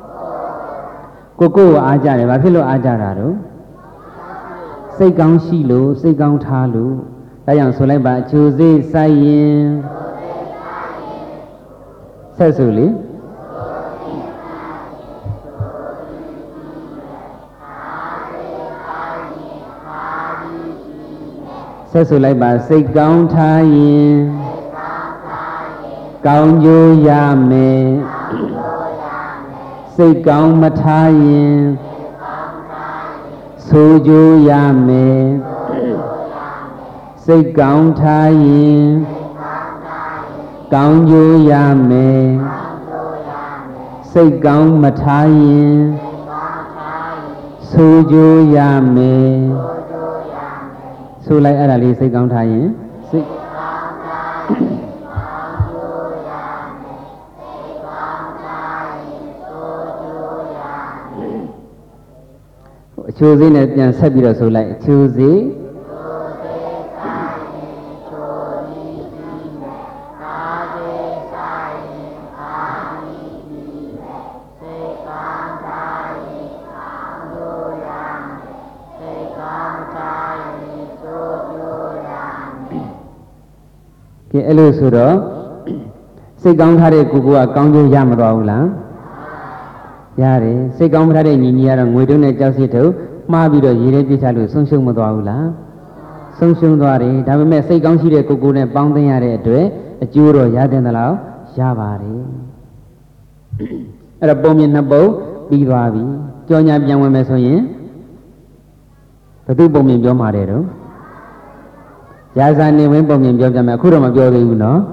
ကိုအားကြတယ်ဘာဖြစ်လို့အားကြတာတော့စိတ်ကောင်းရှိလို့စိတ်ကောင်းထားလို့ဒါကြောင့်ဆိုလိုက်ပါအချိုစိတ်ဆိုင်ရင်ဆက်ဆိုလေဆက်ဆိုလိုက်ပါစိတ်ကောင်းထားရင်ကောင်းကျိုးရမယ်စိတ်ကောင်းမထားရင်ဆိုးကျိုးရမယ်စိတ်ကောင်းထားရင်ကောင်းကျိုးရမယ်စိတ်ကောင်းမထားရင်ဆိုးကျိုးရမယ်ဆိုလိုက်အဲ့ဒါလေးစိတ်ကောင်းထားရင်စိတ်အချိုစိနဲ့ပြန်ဆက်ပြီးတော့ဆိုလိုက်အချိုစိကဲအဲ့လိုဆိုတော့စိတ်ကောင်းထားတဲ့ကိုကကောင်းကျိုးရမသွားဘူးလားရတယ်စိတ်ကောင်းမထားတဲ့ညီကတော့ငွေတုံးနဲ့ကြောက်စစ်တုံးမှားပြီးတော့ရေထဲပြစ်ချလို့ဆုံးရှုံးမသွားဘူးလားဆုံးရှုံးသွားတယ်ဒါပေမဲ့စိတ်ကောင်းရှိတဲ့ကိုနဲ့ပေါင်းသိရတဲ့အတွက်အကျိုးတော့ရတဲ့လောက်ရပါတယ်အဲ့တော့ပုံမြင်နှစ်ပုံပြီးသွားပြီကြောညာပြန်ဝင်မယ်ဆိုရင်ဘယ်သူပုံမြင်ပြောမှာတဲ့တော့ရာဇာနေဝင်းပုံမြင်ပြောကြမယ်အခုတော့မပြောသေးဘူးနော်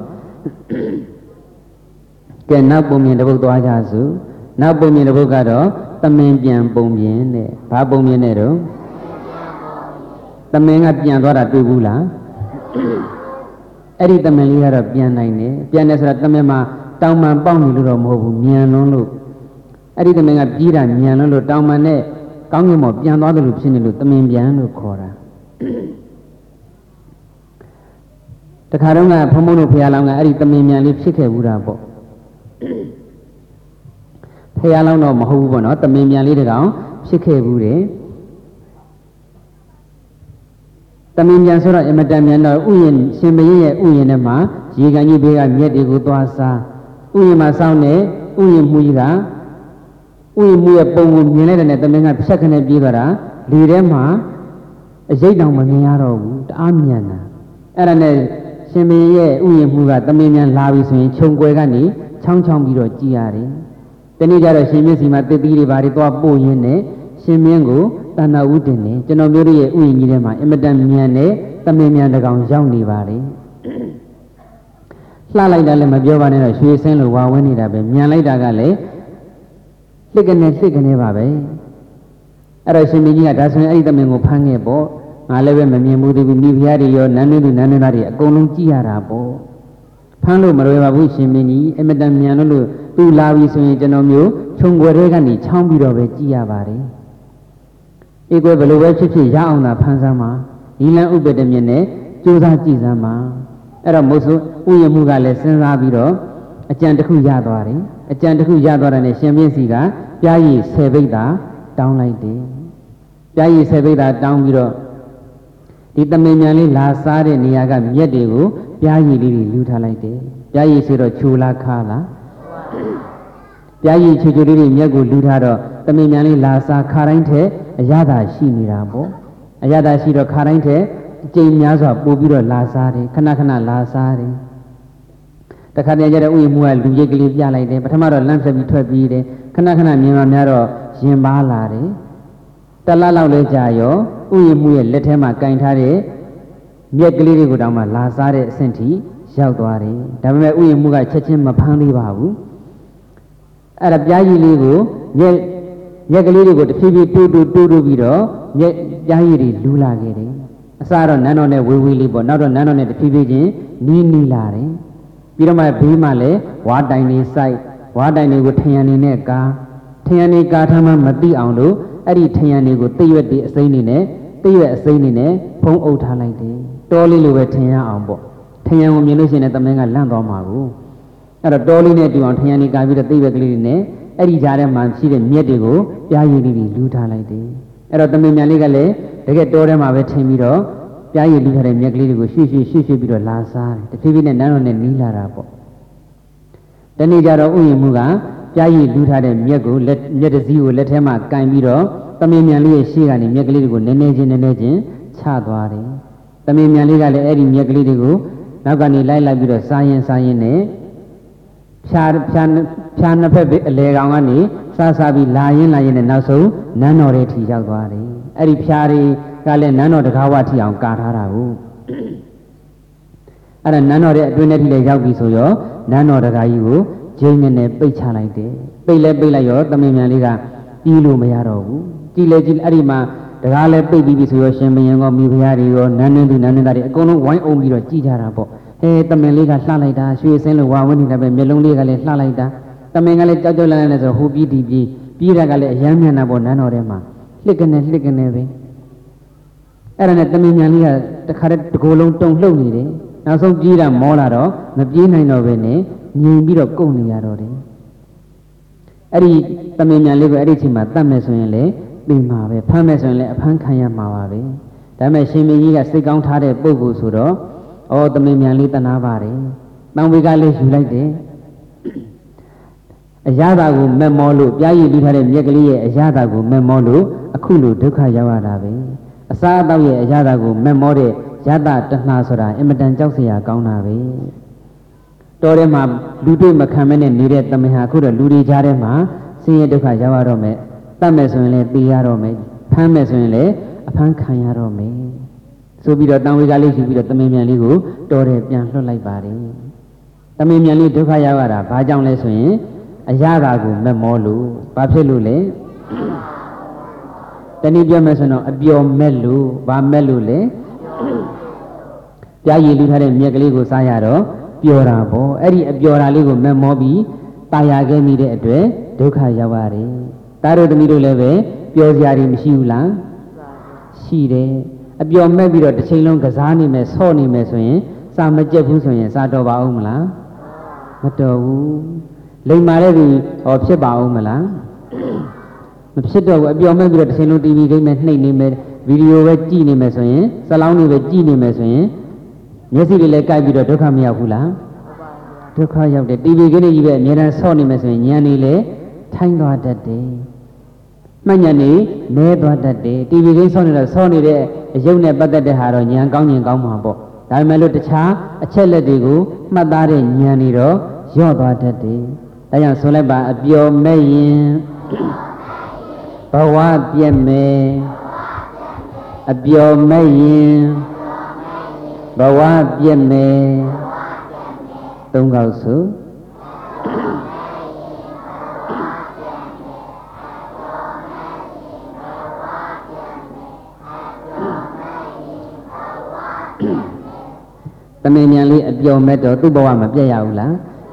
ကဲနောက်ပုံမြင်တစ်ပုဒ်သွားကြစို့နောက်ပုံမြင်တစ်ပုဒ်ကတော့သမင်ပြန်ပုံမြင်တဲ့ဘာပုံမြင်တဲ့တော့သမင်ကပြန်သွားတာတွေ့ဘူးလားအဲ့ဒီသမင်လေးကတော့ပြန်နိုင်တယ်ပြန်တယ်ဆိုတာသမင်မှာတောင်မှန်ပေါက်နေလို့တော့မဟုတ်ဘူးမြန်လွန်းလို့အဲ့ဒီသမင်ကပြေးတာမြန်လွန်းလို့တောင်မှန်နဲ့ကောင်းကင်ဘောပြန်သွားတယ်လို့ဖြစ်နေလို့သမင်ပြန်လို့ခေါ်တာတခါတော့ကဘုံဘုံတို့ဖရာလောင်းကအဲ့ဒီသမင်မြန်လေးဖြစ်ခဲ့ဘူးတာပေါ့ဖရာလောင်းတော့မဟုတ်ဘူးပေါ့နော်သမင်မြန်လေးတကောင်ဖြစ်ခဲ့ဘူးတယ်သမင်မြန်ဆိုတော့အမတန်မြန်တော့ဥယျာဉ်ရှင်မင်းရဲ့ဥယျာဉ်ထဲမှာရေကန်ကြီးဘေးကမြက်တွေကိုသွားစားဥယျာဉ်မှာစောင်းနေဥယျာဉ်မူကြီးကဥယျာဉ်မူရဲ့ပုံကိုမြင်လိုက်တဲ့သမင်ကဖြတ်ခနဲ့ပြေးသွားတာလေထဲမှာအရိပ်တောင်မမြင်ရတော့ဘူးတအားမြန်တာအဲ့ဒါနဲ့ရှင်မင်းရဲ့ဥယျာဉ်မူကသမင်မြန်လာပြီဆိုရင်ခြုံကွယ်ကနေချောင်းချောင်းပြီးတော့ကြည်ရတယ်တနေ့ကျတော့ရှင်မင်းစီမှာတစ်သီးတွေဘာတွေသွားပို့ရင်းနဲ့ရှင်မင်းကိုတဏ္ဍဝုတင်နေကျွန်တော်မျိုးတို့ရဲ့ဥယျာဉ်ကြီးထဲမှာအင်မတန်မြန်တဲ့သမင်မြန်တကောင်ရောက်နေပါလေလှလိုက်တာလည်းမပြောပါနဲ့တော့ရွှေစင်းလိုဝါဝင်းနေတာပဲမြန်လိုက်တာကလည်းလှစ်ကနေပါပဲအဲ့တော့ရှင်မင်းကြီးကဒါဆိုရင်အဲ့ဒီသမင်ကိုဖမ်းခဲ့ပေါ့ငါလည်းပဲမမြင်ဘူးသေးဘူးမိဖုရားတွေရောနန်းသူနန်းသားတွေအကုန်လုံးကြည့်ရတာပေါ့ဖမ်းလို့မလွယ်ပါဘူးရှင်မင်းကြီးအမတန်မြန်လို့သူလာပြီဆိုရင်ကျွန်တော်မျိုးခြုံွယ်တွေကနေချောင်းပြီးတော့ပဲကြည့်ရပါတယ်အေးကွယ်ဘယ်လိုပဲဖြစ်ဖြစ်ရအောင်သာဖမ်းစမ်းပါဒီလန်းဥပ္ပတမြင့်နဲ့ကြိုးစားကြည့်စမ်းပါအဲ့တော့မို့ဆိုဥယျာဉ်မှုကလည်းစဉ်းစားပြီးတော့အကြံတစ်ခုရသွားတယ်အကြံတစ်ခုရသွားတဲ့နဲ့ရှင်မင်းစီကပြားရည်10ဘိတ်သာတောင်းလိုက်တယ်ပြားရည်10ဘိတ်သာတောင်းပြီးတော့ဒီသမင်မြန်လေးလာစားတဲ့နေရာကမြက်တွေကိုပြားရည်လေးတွေလူထားလိုက်တယ်ပြားရည်ဆိုတော့ခြူလားခါလားပြားရည်ခြူခြူလေးတွေမြက်ကိုလူထားတော့သမင်မြန်လေးလာစားခါတိုင်းထဲအရသာရှိနေတာပေါ့အရသာရှိတော့ခါတိုင်းထဲအကျိန်များစွာပို့ပြီးတော့လာစားတယ်ခဏခဏလာစားတယ်တခါတည်းကျတော့ဥယျာဉ်မှုကလူရိတ်ကလေးပြလိုက်တယ်ပထမတော့လမ်းဆက်ပြီးထွက်ပြီးတယ်ခဏခဏမြင်မှများတော့ရင်ပါလာတယ်တလားလောက်လဲကြာရောဥယျာဉ်မှုရဲ့လက်ထဲမှာကင်ထားတဲ့မြက်ကလေးတွေကိုတောင်မှလာစားတဲ့အဆင့်ထိရောက်သွားတယ်ဒါပေမဲ့ဥယျာဉ်မှုကချက်ချင်းမဖမ်းသေးပါဘူးအဲ့ဒါပြားရည်လေးကိုမြက်ကလေးတွေကိုတဖြည်းဖြည်းတိုးပြီးတော့မြက်ပြားရည်တွေလူလာခဲ့တယ်အစတော့နန်းတော်နဲ့ဝေးလေးပေါ့နောက်တော့နန်းတော်နဲ့တဖြည်းဖြည်းချင်းနီးလာတယ်ပြီးတော့မှဘေးမှာလည်းဝါတိုင်တွေစိုက်ဝါတိုင်တွေကိုထရံနေနဲ့ကားထရံနေကားထားမှမသိအောင်လို့အဲ့ဒီထရံတွေကိုတိရွက်တွေအစိမ့်နေနဲ့တိရွက်အစိမ့်နေနဲ့ဖုံးအုပ်ထားလိုက်တယ်တောလေးလိုပဲထင်ရအောင်ပေါ့ထရံကိုမြင်လို့ရှိရင်သမင်းကလန့်သွားမှာကိုအဲ့တော့တောလေးနဲ့တူအောင်ထရံနေကားပြီးတော့တိရွက်ကလေးတွေနဲ့အဲ့ဒီကြားထဲမှာရှိတဲ့မြက်တွေကိုပြားရည်လေးတွေလူထားလိုက်တယ်အဲ့တော့သမင်းမြန်လေးကလည်းတကယ်တောထဲမှာပဲထင်ပြီးတော့ပြားရည်လူထားတဲ့မြက်ကလေးတွေကိုရွှေ့ပြီးတော့လာစားတယ်တဖြည်းဖြည်းနဲ့နန်းတော်နဲ့နီးလာတာပေါ့တနေ့ကျတော့ဥယျာဉ်မှုကပြားရည်လူထားတဲ့မြက်ကိုမြက်တစည်းကိုလက်ထဲမှာကင်ပြီးတော့သမင်းမြန်လေးရဲ့ရှေ့ကနေမြက်ကလေးတွေကိုနည်းနည်းချင်းချသွားတယ်သမင်းမြန်လေးကလည်းအဲ့ဒီမြက်ကလေးတွေကိုနောက်ကနေလိုက်ပြီးတော့စားရင်နဲ့ဖြာနှစ်ဖက်အလဲကောင်ကနေစားပြီးလာရင်နဲ့နောက်ဆုံးနန်းတော်ရဲ့ထီရောက်သွားတယ်အဲ့ဒီဖြာတွေကလည်းနန်းတော်တကားဝထီအောင်ကာထားတာကိုအဲ့ဒါနန်းတော်ရဲ့အတွင်းထဲထိလည်းရောက်ပြီဆိုရောနန်းတော်တကားကြီးကိုဂျိမ်းနဲ့ပိတ်ချလိုက်တယ်ပိတ်လိုက်ရောသမင်းမြန်လေးကပြီးလို့မရတော့ဘူးကြည်အဲ့ဒီမှာတကားလည်းပိတ်ပြီးပြီဆိုရောရှင်ဘုရင်ကောမိဖုရားတွေရောနန်းသူနန်းသားတွေအကုန်လုံးဝိုင်းအုံပြီးတော့ကြည်ကြတာပေါ့သမင်လေးကလှလိုက်တာရွှေစင်းလိုဝါဝင်းနေတာပဲမျက်လုံးလေးကလည်းလှလိုက်တာသမင်ကလည်းကြောက်လန့်နေဆိုဟိုပြီးတာကလည်းအယမ်းမြန်တာပေါ့နန်းတော်ထဲမှာလှစ်ကနေပဲအဲ့ဒါနဲ့သမင်မြန်လေးကတခါတည်းတကိုယ်လုံးတုံလှုပ်နေတယ်နောက်ဆုံးပြေးတာမောလာတော့မပြေးနိုင်တော့ပဲနဲ့ငြိမ်ပြီးတော့ကုန်နေရတော့တယ်အဲ့ဒီသမင်မြန်လေးကိုအဲ့ဒီအချိန်မှာတတ်မယ်ဆိုရင်လေပြီးမှာပဲဖမ်းမယ်ဆိုရင်လည်းအဖမ်းခံရမှာပါပဲဒါပေမဲ့ရှင်မင်းကြီးကစိတ်ကောင်းထားတဲ့ပုဂ္ဂိုလ်ဆိုတော့သမင်မြန်လေးတနာပါတယ်တောင်ဝေကလေးယူလိုက်တယ်အရာသာကိုမက်မောလို့ပြားရည်ပြီးထားတဲ့မြက်ကလေးရဲ့အရာသာကိုမက်မောလို့အခုလိုဒုက္ခရောက်ရတာပဲအစားအသောက်ရဲ့အရာသာကိုမက်မောတဲ့ယတတဏှာဆိုတာအင်မတန်ကြောက်စရာကောင်းတာပဲတော်ထဲမှာလူတွေ့မခံမဲနဲ့နေတဲ့သမင်ဟာအခုတော့လူတွေကြားထဲမှာဆင်းရဲဒုက္ခရောက်ရတော့မယ်တတ်မယ်ဆိုရင်လည်းသိရတော့မယ်ဖမ်းမယ်ဆိုရင်လည်းအဖမ်းခံရတော့မယ်ဆိုပြီးတော့တန်ဝေကလေးယူပြီးတော့သမင်မြန်လေးကိုတော်တယ်ပြန်လွှတ်လိုက်ပါတယ်သမင်မြန်လေးဒုက္ခရောက်ရတာဘာကြောင့်လဲဆိုရင်အရာသာကိုမက်မောလို့ဘာဖြစ်လို့လဲတနည်းပြောမယ်ဆိုတော့အပျော်မဲ့လို့ဘာမဲ့လို့လဲပြားရည်လူထားတဲ့မြက်ကလေးကိုစားရတော့ပျော်တာပေါ့အဲ့ဒီအပျော်တာလေးကိုမက်မောပြီးတာယာခဲ့မိတဲ့အတွက်ဒုက္ခရောက်ရတယ်တားတို့သမီးတို့လည်းပဲပျော်စရာတွေမရှိဘူးလားရှိတယ်အပျော်မဲ့ပြီးတော့တစ်ချိန်လုံးကစားနေမယ်ဆော့နေမယ်ဆိုရင်စာမကြက်ဘူးဆိုရင်စားတော့ပါအောင်မလားမတော်ဘူးလိမ်မာတဲ့သူဖြစ်ပါအောင်မလားမဖြစ်တော့ဘူးအပျော်မဲ့ပြီးတော့တစ်ချိန်လုံး TV ဂိမ်းမဲ့နှိပ်နေမယ်ဗီဒီယိုပဲကြည့်နေမယ်ဆိုရင်ဇလောင်းတွေပဲကြည့်နေမယ်ဆိုရင်မျက်စိတွေလည်းကိုက်ပြီးတော့ဒုက္ခမရောက်ဘူးလားဒုက္ခရောက်တယ် TV ဂိမ်းတွေကြီးပဲအများအားဆော့နေမယ်ဆိုရင်ဉာဏ်တွေလည်းထိုင်းသွားတတ်တယ်မှတ်ဉာဏ်တွေနဲသွားတတ်တယ် TV ဂိမ်းဆော့နေတော့ဆော့နေတဲ့အယုတ်နဲ့ပတ်သက်တဲ့ဟာတော့ဉာဏ်ကောင်းမှာပေါ့ဒါပေမဲ့လို့တခြားအချက်လက်တွေကိုမှတ်သားတဲ့ဉာဏ်တွေတော့ရော့သွားတတ်တယ်ဒါကြောင့်ဆိုလိုက်ပါအပျော်မဲ့ရင်ဘဝပြည့်မယ်အပျော်မဲ့ရင်ဘဝပြည့်မယ်သုံးခေါက်စုသမင်မြန်လေးအပျော်မဲ့တော့သူ့ဘဝမပြည့်ရဘူးလား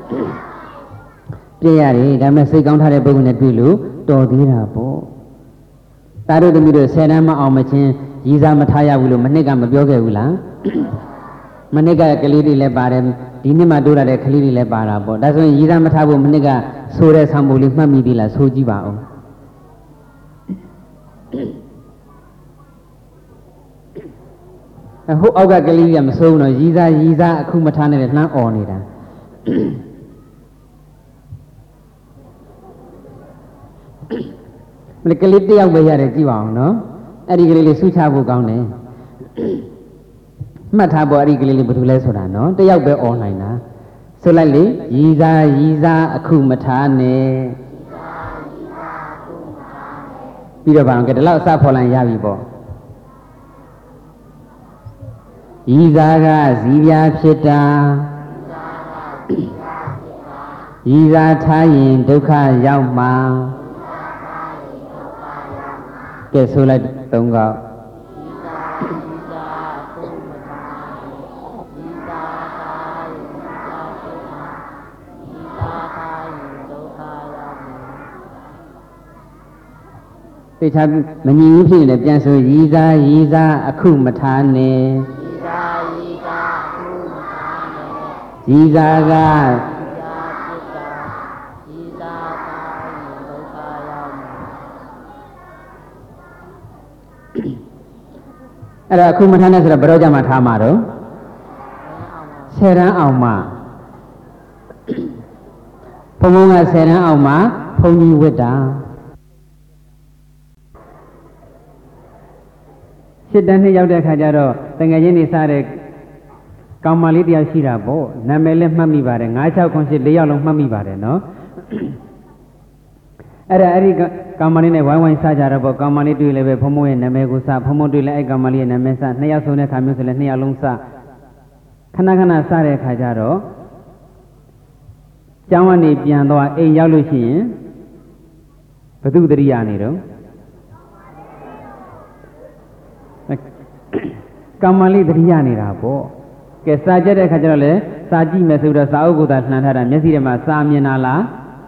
ပြည့်ရတယ်ဒါပေမဲ့စိတ်ကောင်းထားတဲ့ပုဂ္ဂိုလ်နဲ့တွေ့လို့တော်သေးတာပေါ့တာတို့သမီးတို့10တန်းမအောင်မချင်းရည်စားမထားရဘူးလို့မနှစ်ကမပြောခဲ့ဘူးလားမနှစ်ကကလေးတွေလည်းပါတယ်ဒီနှစ်မှတိုးလာတဲ့ကလေးတွေလည်းပါတာပေါ့ဒါဆိုရင်ရည်စားမထားဖို့မနှစ်ကဆိုတဲ့ဆောင်းပုံလေးမှတ်မိသေးလားဆိုကြည့်ပါဦးဟိုအောက်ကကလေးကမစိုးဘူးနော်ရည်စားအခုမထားနဲ့လှမ်းអော်နေတာမလေးကလေးတယောက်ပဲရတယ်ကြည့်ပါအောင်နော်အဲ့ဒီကလေးလေးစုချဖို့ကောင်းတယ်မှတ်ထားဖို့အဲ့ဒီကလေးလေးဘာလို့လဲဆိုတာနော်တယောက်ပဲអော်နိုင်တာဆိုလိုက်လေရည်စားအခုမထားနဲ့ပြီးတော့ဗာကဲဒီလောက်အစဖော်လိုက်ရပြီပေါ့ရည်စားကဇီးပြားဖြစ်တာရည်စားထားရင်ဒုက္ခရောက်မှာကဲဆိုလိုက်သုံးခေါက်သိချာမငြင်းဘူးဖြစ်နေတယ်ပြန်ဆိုရည်စားအခုမထားနဲ့ရည်စားကအဲ့ဒါအခုမထားနဲ့ဆိုတော့ဘယ်တော့ကြမှာထားမှာတော့10 တန်းအောင်မှဘုံဘုံက10 တန်းအောင်မှဘုံကြီးဝတ်တာ7 တန်းနှစ်ရောက်တဲ့ခါကျတော့တငယ်ချင်းတွေစားတဲ့ကောင်မလေးတယောက်ရှိတာပေါ့နာမည်လည်းမှတ်မိပါတယ်9 6 9 8 4ယောက်လုံးမှတ်မိပါတယ်နော်အဲ့ဒီကောင်မလေးနဲ့ဝိုင်းဝိုင်းစားကြတော့ပေါ့ကောင်မလေးတွေ့လည်းပဲဖုံဖုံရဲ့နာမည်ကိုစားဖုံဖုံတွေ့လည်းအဲ့ကောင်မလေးရဲ့နာမည်စား2ယောက်ဆုံးတဲ့ခါမျိုးဆိုလည်း2ယောက်လုံးစားခဏစားတဲ့ခါကျတော့ကျောင်းကနေပြန်သွားအိမ်ရောက်လို့ရှိရင်ဘသူတရိယာနေတော့ကောင်မလေးတရိယာနေတာပေါ့ကဲစားကြတဲ့ခါကျတော့လေစားကြည့်မယ်ဆိုတော့စာအုပ်ကိုသာလှန်ထားတာမျက်စိထဲမှာစာမြင်တာလား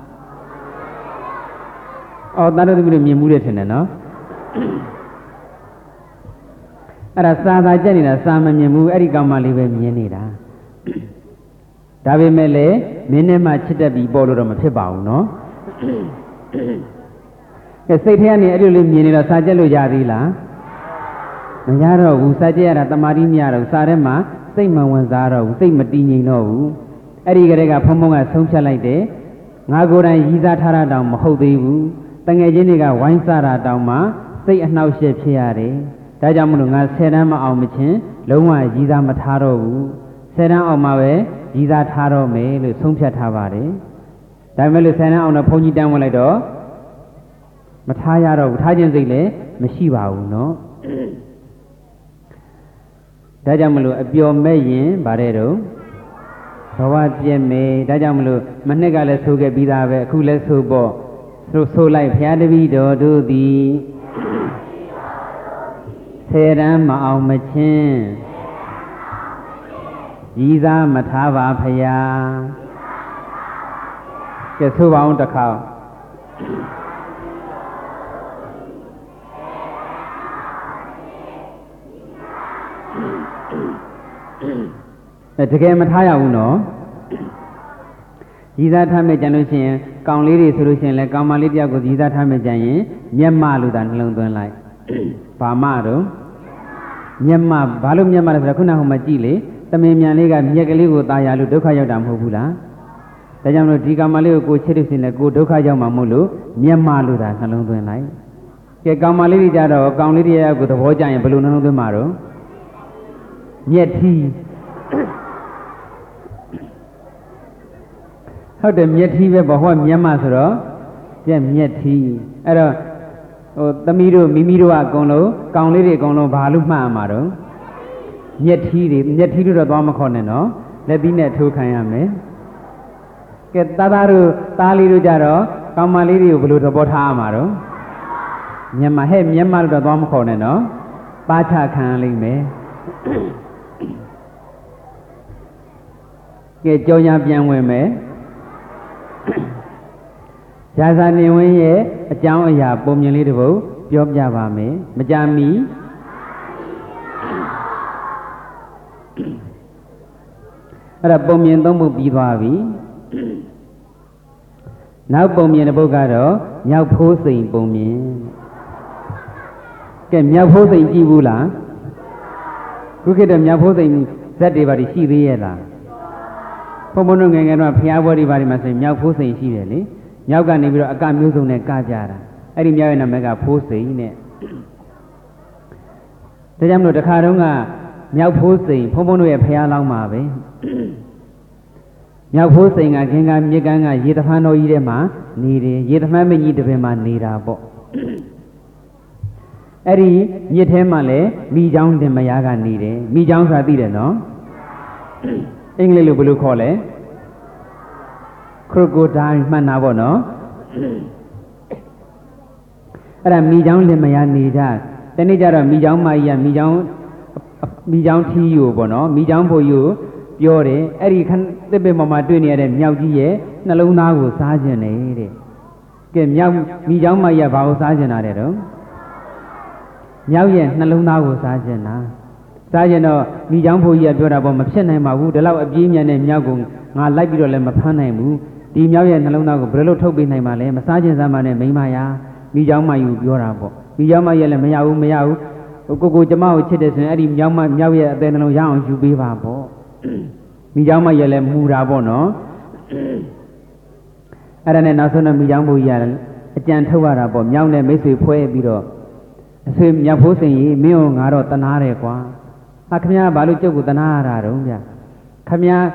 အော်တာတို့မြင်မှုတယ်ထင်တယ်နော်အဲ့ဒါစာသာကြက်နေတာစာမမြင်ဘူးအဲ့ဒီကောင်မလေးပဲမြင်နေတာဒါပေမဲ့လေမင်းနဲ့မှချစ်တတ်ပြီးပေါ်လို့တော့မဖြစ်ပါဘူးနော်ကဲစိတ်ထဲကနေအဲ့လိုလေးမြင်နေတော့စာကြက်လို့ရသေးလားမရတော့ဘူးစာကြက်ရတာတမာတိမရတော့စာထဲမှာစိတ်မဝင်စားတော့ဘူးစိတ်မတည်ငြိမ်တော့ဘူးအဲ့ဒီကလေးကဖုံဖုံကဆုံးဖြတ်လိုက်တယ်ငါကိုယ်တိုင်ရည်စားထားတာတောင်မဟုတ်သေးဘူးတငယ်ချင်းတွေကဝိုင်းစားတာတောင်မှစိတ်အနှောက်အယှက်ဖြစ်ရတယ်ဒါကြောင့်မလို့ငါ10 တန်းမအောင်မချင်းလုံးဝရည်စားမထားတော့ဘူး10 တန်းအောင်မှပဲရည်စားထားတော့မယ်လို့ဆုံးဖြတ်ထားပါတယ်ဒါပေမဲ့လို့10 တန်းအောင်တော့ဘုန်းကြီးတန်းဝင်လိုက်တော့မထားရတော့ဘူးထားခြင်းစိတ်လည်းမရှိပါဘူးเนาะဒါကြောင့်မလို့အပျော်မဲ့ရင်ဗါတဲ့တော့ဘဝပြည့်မယ်ဒါကြောင့်မလို့မနှစ်ကလည်းဆိုခဲ့ပြီးသားပဲအခုလည်းဆိုပေါ့ဆိုလိုက်ဘုရားတပည့်တော်တို့သည်10 တန်းမအောင်မချင်းရည်စားမထားပါဖရာကဲဆိုပါအောင်တစ်ခါတကယ်မထားရဘူးနော်ရည်စားထားမယ်ကြံလို့ရှိရင်ကောင်လေးတွေဆိုလို့ရှိရင်လည်းကောင်မလေးတယောက်ကိုရည်စားထားမယ်ကြံရင်မျက်မှလို့သာနှလုံးသွင်းလိုက်ဘာမှတော့မျက်မှဘာလို့မျက်မှလဲဆိုတော့ခုနကဟိုမှာကြည့်လေသမင်မြန်လေးကမျက်ကလေးကိုตายရလို့ဒုက္ခရောက်တာမဟုတ်ဘူးလားဒါကြောင့်မလို့ဒီကောင်မလေးကိုကိုချစ်လို့ရှိရင်လည်းကိုဒုက္ခရောက်မှာမဟုတ်လို့မျက်မှလို့သာနှလုံးသွင်းလိုက်ကဲကောင်မလေးတွေကြတော့ကောင်လေးတွေရဲ့ကိုသဘောကျရင်ဘယ်လိုနှလုံးသွင်းမှာတော့မျက်ထီးဟုတ်တယ်မျက်ထီးပဲပေါ့ဟောမျက်မှဆိုတော့မျက်ထီးအဲ့တော့ဟိုသမီးတို့မိမိတို့ကအကုန်လုံးကောင်လေးတွေအကုန်လုံးဘာလို့မှတ်မှာတော့မျက်ထီးတွေတော့သွားမခေါ်နဲ့နော်လက်သီးနဲ့ထိုးခံရမယ်ကဲသားတို့သားလေးတို့ကြတော့ကောင်မလေးတွေကိုဘယ်လိုသဘောထားရမှာတော့မျက်မှလို့တော့သွားမခေါ်နဲ့နော်ပါချခံရလိမ့်မယ်ကဲကြောင်ညာပြန်ဝင်မယ်ရာဇာနေဝင်းရဲ့အကြောင်းအရာပုံမြင်လေးတစ်ပုဒ်ပြောပြပါမယ်မကြာမီအဲ့ဒါပုံမြင်3 ပုဒ်ပြီးသွားပြီနောက်ပုံမြင်တစ်ပုဒ်ကတော့မြောက်ဖိုးစိန်ပုံမြင်ကဲမြောက်ဖိုးစိန်ကြည့်ဘူးလားခုခေတ်တော့မြောက်ဖိုးစိန်ဇက်တွေပါရှိသေးရဲ့လားဘုံဘုံတို့ငယ်ငယ်တော့ဖျားပွဲတွေပါဒီမှာဆိုရင်မြောက်ဖိုးစိန်ရှိတယ်လေမြောက်ကနေပြီးတော့အကမျိုးစုံနဲ့ကကြတာအဲ့ဒီမြောက်ရဲ့နာမည်ကဖိုးစိန်နဲ့ဒါကြောင့်မလို့တခါတုန်းကမြောက်ဖိုးစိန်ဘုံဘုံတို့ရဲ့ဖျားလောင်းမှာပဲမြောက်ဖိုးစိန်ကခင်ကမြစ်ကမ်းကရေသဖန်းတော်ကြီးထဲမှာနေတယ်ရေသဖန်းမကြီးတစ်ပင်မှာနေတာပေါ့အဲ့ဒီမြစ်ထဲမှာလည်းမိချောင်းတင်မယားကနေတယ်မိချောင်းဆိုတာသိတယ်နော်အင်္ဂလိပ်လိုဘယ်လိုခေါ်လဲ crocodile မှန်တာပေါ့နော်အဲ့ဒါမိချောင်းလင်မယားနေကြတနေ့ကျတော့မိချောင်းမကြီးကမိချောင်းထီးอยู่ပေါ့နော်မိချောင်းဖို့อยู่ပြောတယ်အဲ့ဒီသစ်ပင်ပေါ်မှာတွေ့နေရတဲ့မြောက်ကြီးရဲ့နှလုံးသားကိုစားခြင်းနေတဲ့ကဲမြောက်မိချောင်းမကြီးကဘာကိုစားခြင်းတာတဲ့တော့မြောက်ရဲ့နှလုံးသားကိုစားခြင်းတာစားခြင်းတော့မိချောင်းဖို့ကြီးကပြောတာပေါ့မဖြစ်နိုင်ပါဘူးဒီလောက်အပြေးမြန်တဲ့မြောက်ကိုငါလိုက်ပြီးတော့လည်းမဖမ်းနိုင်ဘူးဒီမြောက်ရဲ့နှလုံးသားကိုဘယ်လိုထုတ်ပေးနိုင်မှာလဲမစားခြင်းစမ်းပါနဲ့မိမယာမိချောင်းမကြီးကိုပြောတာပေါ့မိချောင်းမကြီးလည်းမရဘူးကိုကျမကိုချစ်တယ်ဆိုရင်အဲ့ဒီမြောက်ရဲ့အသေးနှလုံးရအောင်ယူပေးပါပေါ့မိချောင်းမကြီးလည်းမူတာပေါ့နော်အဲ့ဒါနဲ့နောက်ဆုံးတော့မိချောင်းဖို့ကြီးကအကြံထုတ်ရတာပေါ့မြောက်နဲ့မိတ်ဆွေဖွဲပြီးတော့အဆွေမြောက်ဖို့စင်ကြီးမင်းကိုငါတော့တနာတယ်ကွာဟာခမည်းဘာလို့ကျုပ်ကိုတနာရတာတုံးဗျခမည်း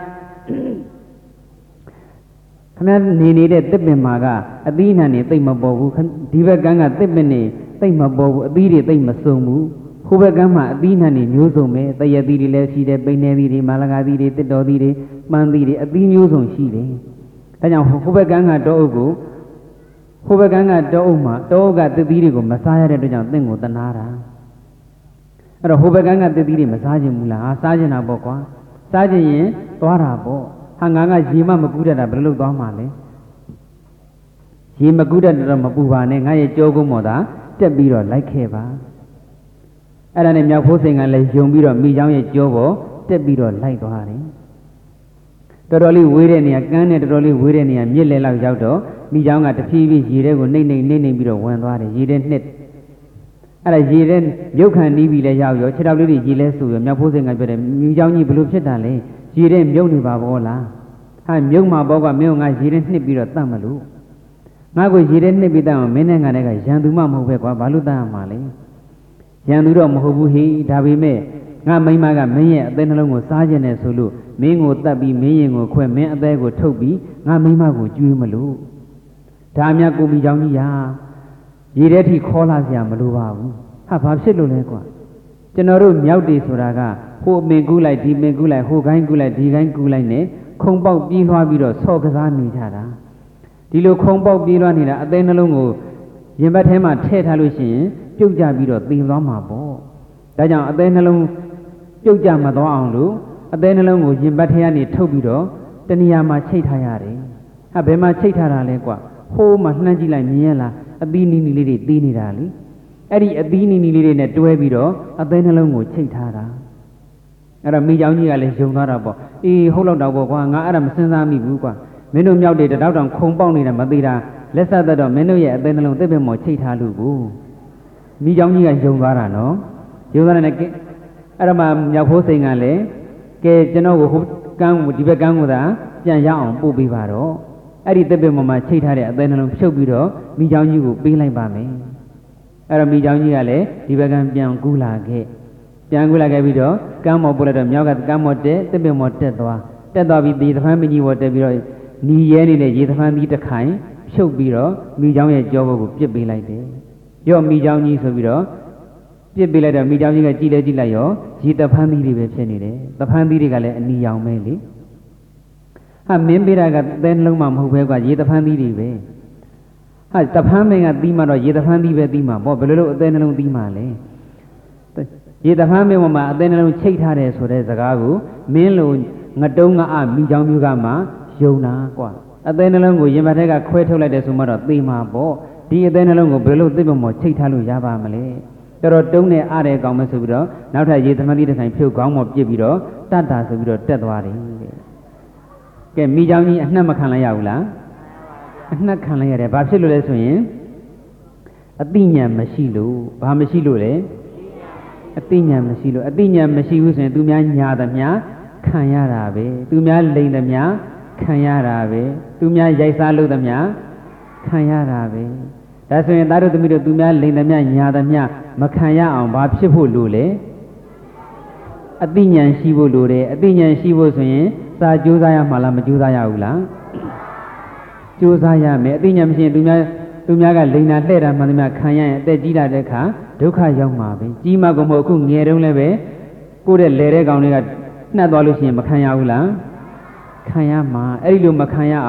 နေနေတဲ့တစ်ပင်မှာကအသီးအနှံတွေသိမ့်မပေါ်ဘူးဒီဘက်ကန်းကတစ်ပင်တွေသိမ့်မပေါ်ဘူးအသီးတွေသိမ့်မစုံဘူးဟိုဘက်ကန်းမှာအသီးအနှံတွေမျိုးစုံပဲတရသီးတွေလည်းရှိတယ်ပိနေသီးတွေမာလကာသီးတွေတစ်တော်သီးတွေပန်းသီးတွေအသီးမျိုးစုံရှိတယ်ဒါကြောင့်ဟိုဘက်ကန်းကတောအုပ်ကိုဟိုဘက်ကန်းကတောအုပ်မှာတောအုပ်ကတစ်သီးတွေကိုမစားရတဲ့အတွက်ကြောင့်သင်ကိုတနာတာအဲ့တော့ဟိုဘက်ကန်းကတစ်သီးတွေမစားခြင်းဘူးလားစားခြင်းတာပေါ့ကွာစားခြင်းရင်သွားတာပေါ့ဟာငါကရေမကူးတတ်တာဘယ်လိုလုပ်သွားမှာလဲရေမကူးတတ်တော့မပူပါနဲ့ငါရဲ့ကြောကုန်းမော်သာတက်ပြီးတော့လိုက်ခဲ့ပါအဲ့ဒါနဲ့မြောက်ဖိုးစိန်ကလည်းယုံပြီးတော့မိချောင်းရဲ့ကြောပေါ်တက်ပြီးတော့လိုက်သွားတယ်တော်တော်လေးဝေးတဲ့နေရာကမ်းနဲ့တော်တော်လေးဝေးတဲ့နေရာမြစ်လယ်လောက်ရောက်တော့မိချောင်းကတဖြည်းဖြည်းရေထဲကိုနှိမ့်ပြီးတော့ဝင်သွားတယ်ရေထဲနှစ်အဲ့ဒါရေထဲမြုပ်ခံနီးပြီးလဲရောက်ရောခြေထောက်လေးတွေရေလဲဆူရောမြောက်ဖိုးစိန်ကပြောတယ်မိချောင်းကြီးဘလို့ဖြစ်တာလဲရေထဲမြုပ်နေပါဘောလားဟာမြုပ်မှာဘောကမင်းကငါရေထဲနှစ်ပြီးတော့တတ်မလို့ငါ့ကိုရေထဲနှစ်ပြီးတတ်အောင်မင်းနဲ့ငါနဲ့ကရန်သူမှမဟုတ်ပဲကွာဘာလို့တတ်ရမှာလဲရန်သူတော့မဟုတ်ဘူးဟိဒါပေမဲ့ငါမိမကမင်းရဲ့အသေးနှလုံးကိုစားခြင်းနဲ့ဆိုလို့မင်းကိုတတ်ပြီးမင်းရင်ကိုခွဲမင်းအသေးကိုထုတ်ပြီးငါမိမကိုကျွေးမလို့ဒါအမြတ်ကိုမိချောင်းကြီးရာရေထဲထိခေါ်လာစရာမလိုပါဘူးဟာဘာဖြစ်လို့လဲကွာကျွန်တော်တို့မြောက်တွေဆိုတာကဟိုအမင်ကူးလိုက်ဒီမင်ကူးလိုက်ဟိုကိုင်းကူးလိုက်ဒီကိုင်းကူးလိုက်နဲ့ခုံပေါက်ပြေးလွှားပြီးတော့ဆော့ကစားနေကြတာဒီလိုခုံပေါက်ပြေးလွှားနေတာအသေးနှလုံးကိုရင်ဘတ်ထဲမှာထည့်ထားလို့ရှိရင်ပြုတ်ကြပြီးတော့သေသွားမှာပေါ့ဒါကြောင့်အသေးနှလုံးပြုတ်ကြမသွားအောင်လို့အသေးနှလုံးကိုရင်ဘတ်ထဲကနေထုတ်ပြီးတော့တဏှာမှာချိတ်ထားရတယ်ဟာဘယ်မှာချိတ်ထားတာလဲကွာဟိုးမှာနှမ်းကြည့်လိုက်မြင်ရလားအသီးနီးနီးလေးတွေသေးနေတာလေအဲ့ဒီအသီးနီးနီးလေးတွေနဲ့တွဲပြီးတော့အသေးနှလုံးကိုချိတ်ထားတာအဲ့တော့မိချောင်းကြီးကလည်းယုံသွားတာပေါ့အေးဟုတ်တော့ပေါ့ကွာငါအဲ့ဒါမစဉ်းစားမိဘူးကွာမင်းတို့မြောက်တွေတောက်တောင်ခုံပေါက်နေတာမသေးတာလက်ဆက်သက်တော့မင်းတို့ရဲ့အသေးနှလုံးတစ်ပင်မော်ချိတ်ထားလို့ကိုမိချောင်းကြီးကယုံသွားတာနော်ယုံသွားတယ်နဲ့အဲ့တော့မှမြောက်ဖိုးစိန်ကလည်းကဲကျွန်တော်ကိုဟိုကန်းကိုဒီဘက်ကန်းကိုသာပြန်ရအောင်ပို့ပေးပါတော့အဲ့ဒီတစ်ပင်မော်မှာချိတ်ထားတဲ့အသေးနှလုံးဖြုတ်ပြီးတော့မိချောင်းကြီးကိုပေးလိုက်ပါမယ်အဲ့တော့မိချောင်းကြီးကလည်းဒီဘက်ကန်းပြန်ကူးလာခဲ့ပြန်ကူးလာခဲ့ပြီးတော့ကမ်းမော်ပို့လိုက်တော့မြောက်ကကမ်းမော်တက်တစ်ပင်မော်တက်သွားပြီးဒီသဖန်းမကြီးပေါ်တက်ပြီးတော့နီရဲနေတဲ့ရေသဖန်းကြီးတစ်ခိုင်ဖြုတ်ပြီးတော့မိချောင်းရဲ့ကြောဘုတ်ကိုပြစ်ပေးလိုက်တယ်ရော့မိချောင်းကြီးဆိုပြီးတော့ပြစ်ပေးလိုက်တော့မိချောင်းကြီးကကြည်လိုက်ရောရေသဖန်းသီးတွေပဲဖြစ်နေတယ်သဖန်းသီးတွေကလည်းအနီရောင်ပဲလေဟာမင်းပေးတာကသဲနှလုံးမှမဟုတ်ပဲကွာရေသဖန်းသီးတွေပဲဟာသဖန်းမင်းကသီးမှတော့ရေသဖန်းသီးပဲသီးမှာပေါ့ဘယ်လိုလုပ်အသဲနှလုံးသီးမှာလဲရေသဖန်းမင်းပေါ်မှာအသဲနှလုံးချိတ်ထားတယ်ဆိုတဲ့စကားကိုမင်းလိုငတုံးငါမိချောင်းမျိုးကမှယုံတာကွာအသေးနှလုံးကိုရင်ဘတ်ထဲကခွဲထုတ်လိုက်တယ်ဆိုမှတော့သေမှာပေါ့ဒီအသေးနှလုံးကိုဘယ်လိုသိပ္ပံမောချိတ်ထားလို့ရပါမလဲတော်တော်တုံးနဲ့အားတယ်ကောင်းမယ်ဆိုပြီးတော့နောက်ထပ်ရေသမတိတစ်ခိုင်ဖြုတ်ကောင်းမောပြစ်ပြီးတော့တတ်တာဆိုပြီးတော့တက်သွားတယ်ကဲမိချောင်းကြီးအနှက်မခံလိုက်ရဘူးလားအနှက်ခံလိုက်ရတယ်ဘာဖြစ်လို့လဲဆိုရင်အတိညာမရှိလို့ဘာမရှိလို့လဲအတိညာမရှိလို့အတိညာမရှိဘူးဆိုရင်သူများညာသမျှခံရတာပဲသူများလိန်သမျှခံရတာပဲသူများရိုက်စားလို့သမျှခံရတာပဲဒါဆိုရင်သားတို့သမီးတို့သူများလိန်သမျှညာသမျှမခံရအောင်ဘာဖြစ်ဖို့လိုလဲအသိဉာဏ်ရှိဖို့လိုတယ်အသိဉာဏ်ရှိဖို့ဆိုရင်စာကြိုးစားရမှာလားမကြိုးစားရဘူးလားကြိုးစားရမယ်အသိဉာဏ်မရှိရင်သူများကလိန်တာလှဲ့တာမှသမျှခံရရင်အသက်ကြီးလာတဲ့အခါဒုက္ခရောက်မှာပဲကြီးမှကုန်မဟုတ်အခုငယ်တုန်းလည်းပဲကိုယ့်တဲ့လေတဲ့ကောင်တွေကနှက်သွားလို့ရှိရင်မခံရဘူးလားခံရမှာအဲ့ဒီလိုမခံရအောင်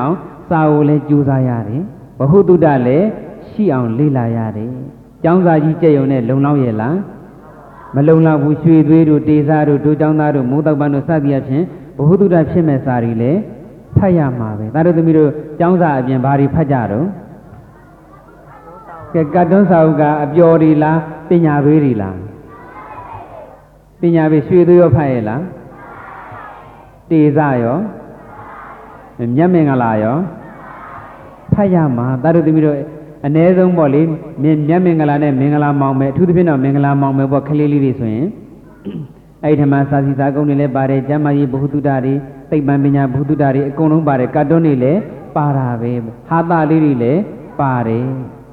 စာကိုလည်းကြိုးစားရတယ်ဘဟုတုတလည်းရှိအောင်လေ့လာရတယ်ကျောင်းစာကြီးကြက်ရုံနဲ့လုံလောက်ရဲ့လားမလုံလောက်ဘူးရွှေသွေးတို့တေစာတို့ဒိုးကျောင်းသားတို့မိုးတောက်ပန်းတို့စသည်အဖြစ်ဘဟုတုတဖြစ်မဲ့စာတွေလည်းဖတ်ရမှာပဲဒါတို့သမီးတို့ကျောင်းစာအပြင်ဘာတွေဖတ်ကြတော့ကဲကတ်တွန်းစာအုပ်ကအပျော်တွေလားပညာပေးတွေလားပညာပေးရွှေသွေးရောဖတ်ရဲ့လားတေစာရောမြတ်မင်္ဂလာရောဖတ်ရမှာဒါတို့သမီးတို့အ ਨੇ ဆုံးပေါ့လေမြတ်မင်္ဂလာနဲ့မင်္ဂလာမောင်မယ်အထူးသဖြင့်တော့မင်္ဂလာမောင်မယ်ပေါ့ကလေးလေးတွေဆိုရင်အဲ့ဒီထမှာစာစီစာကုန်းတွေလည်းပါတယ်ကျမ်းမာရေးဘဟုတုတတွေသိပ္ပံပညာဘဟုတုတတွေအကုန်လုံးပါတယ်ကတ်တွန်းတွေလည်းပါတာပဲဟာသလေးတွေလည်းပါတယ်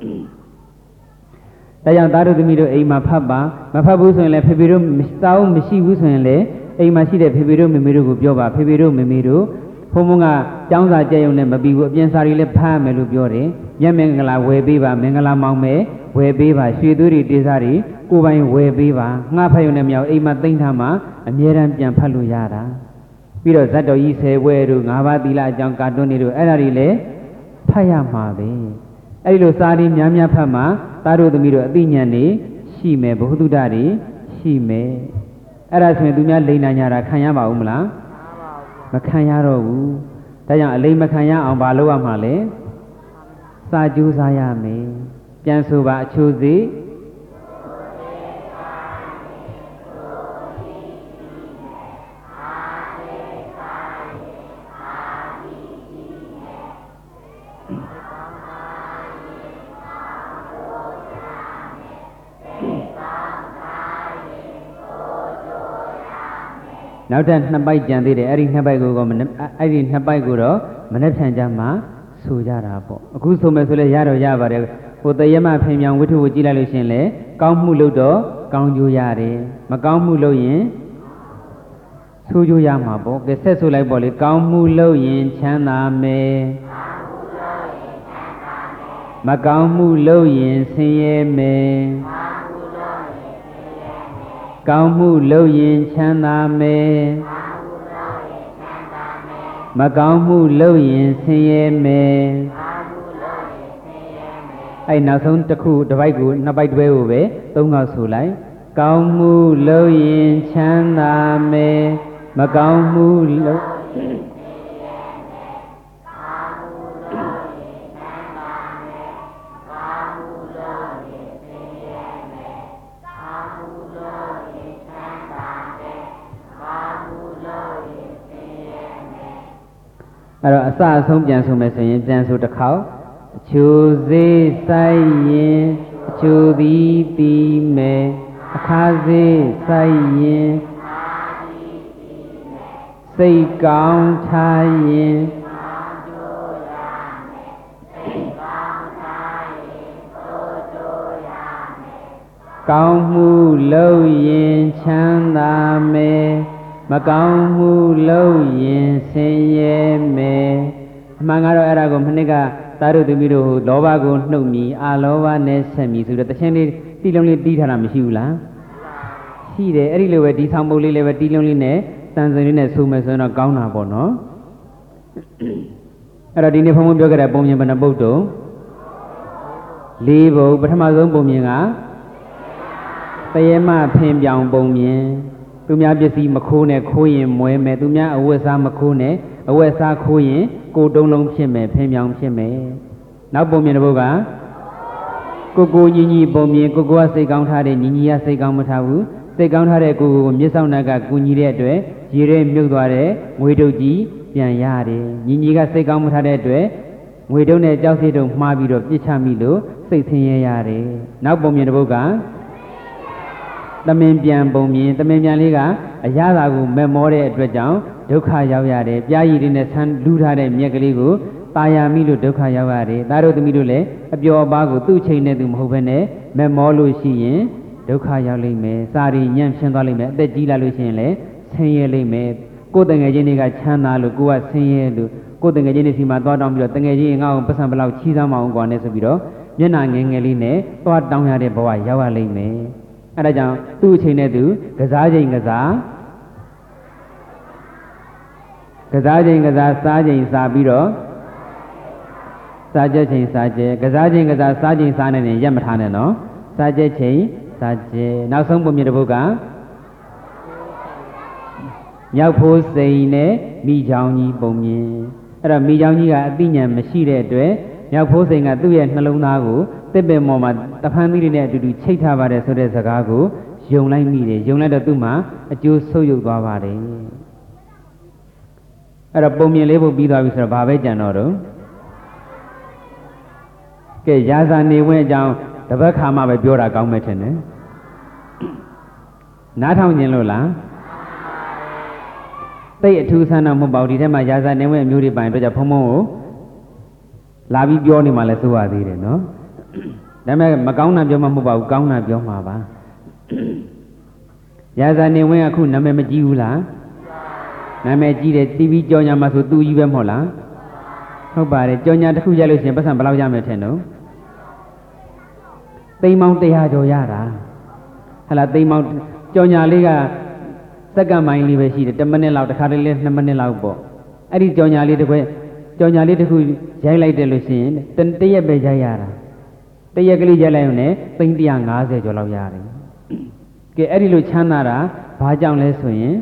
ဒါကြောင့်သားတို့သမီးတို့အိမ်မှာဖတ်ပါမဖတ်ဘူးဆိုရင်လည်းဖေဖေတို့စာအုပ်မရှိဘူးဆိုရင်လည်းအိမ်မှာရှိတဲ့ဖေဖေတို့မေမေတို့ကိုပြောပါဖေဖေတို့မေမေတို့ဘုံဘုံကကျောင်းစာကြက်ရုံနဲ့မပြီးဘူးအပြင်စာတွေလည်းဖတ်ရမယ်လို့ပြောတယ်မြတ်မင်္ဂလာဝယ်ပေးပါမင်္ဂလာမောင်မယ်ဝယ်ပေးပါရွှေသွေးတွေတေစာတွေကိုပိုင်ဝယ်ပေးပါငှားဖတ်ရုံနဲ့မရအိမ်မှာသိမ့်ထားမှအမြဲတမ်းပြန်ဖတ်လို့ရတာပြီးတော့ဇတ်တော်ကြီး10ဘွဲတို့9ပါးသီလအကြောင်းကာတွန်းတွေတို့အဲ့ဒါတွေလည်းဖတ်ရမှာပဲအဲ့ဒီလိုစာတွေများများဖတ်မှသားတို့သမီးတို့အသိဉာဏ်တွေရှိမယ်ဘုဟုတုတတွေရှိမယ်အဲ့ဒါဆိုရင်သူများလိန်နာညာတာခံရပါဦးမလားမခံရတော့ဘူးဒါကြောင့်အလိမ်မခံရအောင်ဘာလုပ်ရမှာလဲစာကြိုးစားရမယ်ပြန်ဆိုပါအချိုးစီနောက်ထပ်2ပိုက်ကြံသေးတယ်အဲ့ဒီ2ပိုက်ကိုအဲ့ဒီ2ပိုက်ကိုတော့မနေ့ဖြန်ကြမှာဆိုကြတာပေါ့အခုဆိုမယ်ဆိုလဲရတော့ရပါတယ်ဟိုတရမဖင်မြောင်ဝိထုကိုကြည့်လိုက်လို့ရှင်လေကောင်းမှုလုပ်တော့ကောင်းကျိုးရတယ်မကောင်းမှုလုပ်ရင်ဆိုးကျိုးရမှာပေါ့ကဲဆက်ဆိုလိုက်ပေါ့လေကောင်းမှုလုပ်ရင်ချမ်းသာမယ်မကောင်းမှုလုပ်ရင်ဆင်းရဲမယ်ကောင်းမှုလုပ်ရင်ချမ်းသာမယ်မကောင်းမှုလုပ်ရင်ဆင်းရဲမယ်အဲ့နောက်ဆုံးတစ်ခုတစ်ပိုက်ကို2ပိုက်တွဲကိုပဲ3ခေါက်ဆိုလိုက်ကောင်းမှုလုပ်ရင်ချမ်းသာမယ်မကောင်းမှုလုပ်အဲ့တော့အစအဆုံးပြန်ဆိုမယ်ဆိုရင်ပြန်ဆိုတစ်ခေါက်အချိုစေးဆိုင်ရင်အချိုသည်ပြီးမယ်အခါစေးဆိုင်ရင်စိတ်ကောင်းထားရင်ကောင်းမှုလုပ်ရင်ချမ်းသာမယ်မကောင်းမှုလုပ်ရင်ဆင်းရဲမယ်အမှန်ကတော့အဲ့ဒါကိုမနှစ်ကသားတို့သမီးတို့လောဘကိုနှုတ်မိအာလောဘနဲ့ဆက်မိဆိုတော့တခြင်းလေးတီးလုံးလေးတီးထားတာမရှိဘူးလားရှိတယ်အဲ့ဒီလိုပဲဒီဆောင်ပုတ်လေးလည်းပဲတီးလုံးလေးနဲ့တန်စင်လေးနဲ့ဆိုမယ်ဆိုရင်တော့ကောင်းတာပေါ့နော်အဲ့တော့ဒီနေ့ဘုံဘုံပြောခဲ့တဲ့ပုံမြင်ဘယ်နှပုတ်တုံး၄ပုတ်ပထမဆုံးပုံမြင်ကတရေမဖင်ပြောင်ပုံမြင်သူများပစ္စည်းမခိုးနဲ့ခိုးရင်မွဲမယ်သူများအဝတ်စားမခိုးနဲ့အဝတ်စားခိုးရင်ကိုယ်တုံးလုံးဖြစ်မယ်ဖင်ပြောင်ဖြစ်မယ်နောက်ပုံမြင်တစ်ပုဒ်ကကိုညီညီပုံမြင်ကိုကစိတ်ကောင်းထားတဲ့ညီညီကစိတ်ကောင်းမထားဘူးစိတ်ကောင်းထားတဲ့ကိုမျက်စောင်းနှက်ကကူညီတဲ့အတွက်ရေထဲမြုပ်သွားတဲ့ငွေတုပ်ကြီးပြန်ရတယ်ညီညီကစိတ်ကောင်းမထားတဲ့အတွက်ငွေတုပ်နဲ့ကြောက်စိတ်တုပ်မှားပြီးတော့ပြစ်ချမိလို့စိတ်ဆင်းရဲရတယ်နောက်ပုံမြင်တစ်ပုဒ်ကသမင်ပြန်ပုံမြင်သမင်ပြန်လေးကအရသာကိုမက်မောတဲ့အတွက်ကြောင့်ဒုက္ခရောက်ရတယ်ပြားရည်တွေနဲ့ဆန်းလူးထားတဲ့မြက်ကလေးကိုตาယာမိလို့ဒုက္ခရောက်ရတယ်သားတို့သမီးတို့လည်းအပျော်အပါးကိုသူ့ချိန်နဲ့သူမဟုတ်ဘဲနဲ့မက်မောလို့ရှိရင်ဒုက္ခရောက်လိမ့်မယ်စာရီညံ့ဖြင်းသွားလိမ့်မယ်အသက်ကြီးလာလို့ရှိရင်လည်းဆင်းရဲလိမ့်မယ်ကိုယ်တငယ်ချင်းတွေကချမ်းသာလို့ကိုကဆင်းရဲလို့ကိုယ်တငယ်ချင်းတွေစီမှာသွားတောင်းပြီးတော့တငယ်ချင်းငါ့ကိုပတ်စံဘလောက်ချီးစားမအောင်ကွာနဲ့ဆိုပြီးတော့မျက်နှာငယ်ငယ်လေးနဲ့သွားတောင်းရတဲ့ဘဝရောက်ရလိမ့်မယ်အဲ့ဒါကြောင့်သူ့အချိန်နဲ့သူကစားချိန်ကစားချိန်ကစားစားချိန်စားပြီးတော့စားကြချိန်စားကြကစားချိန်ကစားစားချိန်စားနေရင်ရက်မထားနဲ့နော်စားကြချိန်စားကြနောက်ဆုံးပုံမြင်တစ်ပုဒ်ကမြောက်ဖိုးစိန်နဲ့မိချောင်းကြီးပုံမြင်အဲ့တော့မိချောင်းကြီးကအသိဉာဏ်မရှိတဲ့အတွက်မြောက်ဖိုးစိန်ကသူ့ရဲ့နှလုံးသားကိုတစ်ပင်ပေါ်မှာတဖန်သီးလေးနဲ့အတူတူချိတ်ထားပါတယ်ဆိုတဲ့စကားကိုယုံလိုက်မိတယ်ယုံလိုက်တော့သူ့မှာအကျိုးဆုပ်ယုပ်သွားပါတယ်အဲ့တော့ပုံမြင်လေးဖို့ပြီးသွားပြီဆိုတော့ဘာပဲကြံတော့တော့ကဲရာဇာနေဝင်းအကြောင်းတပတ်ခါမှပဲပြောတာကောင်းမယ်ထင်တယ်နားထောင်ခြင်းလို့လားသိအထူးဆန်းတော့မဟုတ်ပါဘူးဒီထဲမှာရာဇာနေဝင်းအမျိုးတွေပိုင်တော့ကြဖုံဖုံကိုလာပြီးပြောနေမှလည်းစိုးရသေးတယ်နော်ဒါပေမဲ့မကောင်းတာပြောမှမဟုတ်ပါဘူးကောင်းတာပြောမှာပါရာဇာနေဝင်းအခုနာမည်မကြီးဘူးလားနာမည်ကြီးတယ် TV ကြော်ညာမှာဆိုသူကြီးပဲမဟုတ်လားဟုတ်ပါတယ်ကြော်ညာတစ်ခုရလို့ရှိရင်ပတ်စံဘယ်လောက်ရမယ်ထင်တော့သိန်းပေါင်း100ကျော်ရတာဟလာသိန်းပေါင်းကြော်ညာလေးကစက္ကန့်ပိုင်းလေးပဲရှိတယ်10မိနစ်လောက်တစ်ခါတည်းလဲ2မိနစ်လောက်ပေါ့အဲ့ဒီကြော်ညာလေးတစ်ခွဲကြော်ညာလေးတစ်ခုရိုက်လိုက်တယ်လို့ရှိရင်တရက်ပဲရိုက်ရတာတရက်ကလေးရိုက်လိုက်ရုံနဲ့သိန်း150ကျော်လောက်ရတယ်ကဲအဲ့ဒီလိုချမ်းသာတာဘာကြောင့်လဲဆိုရင်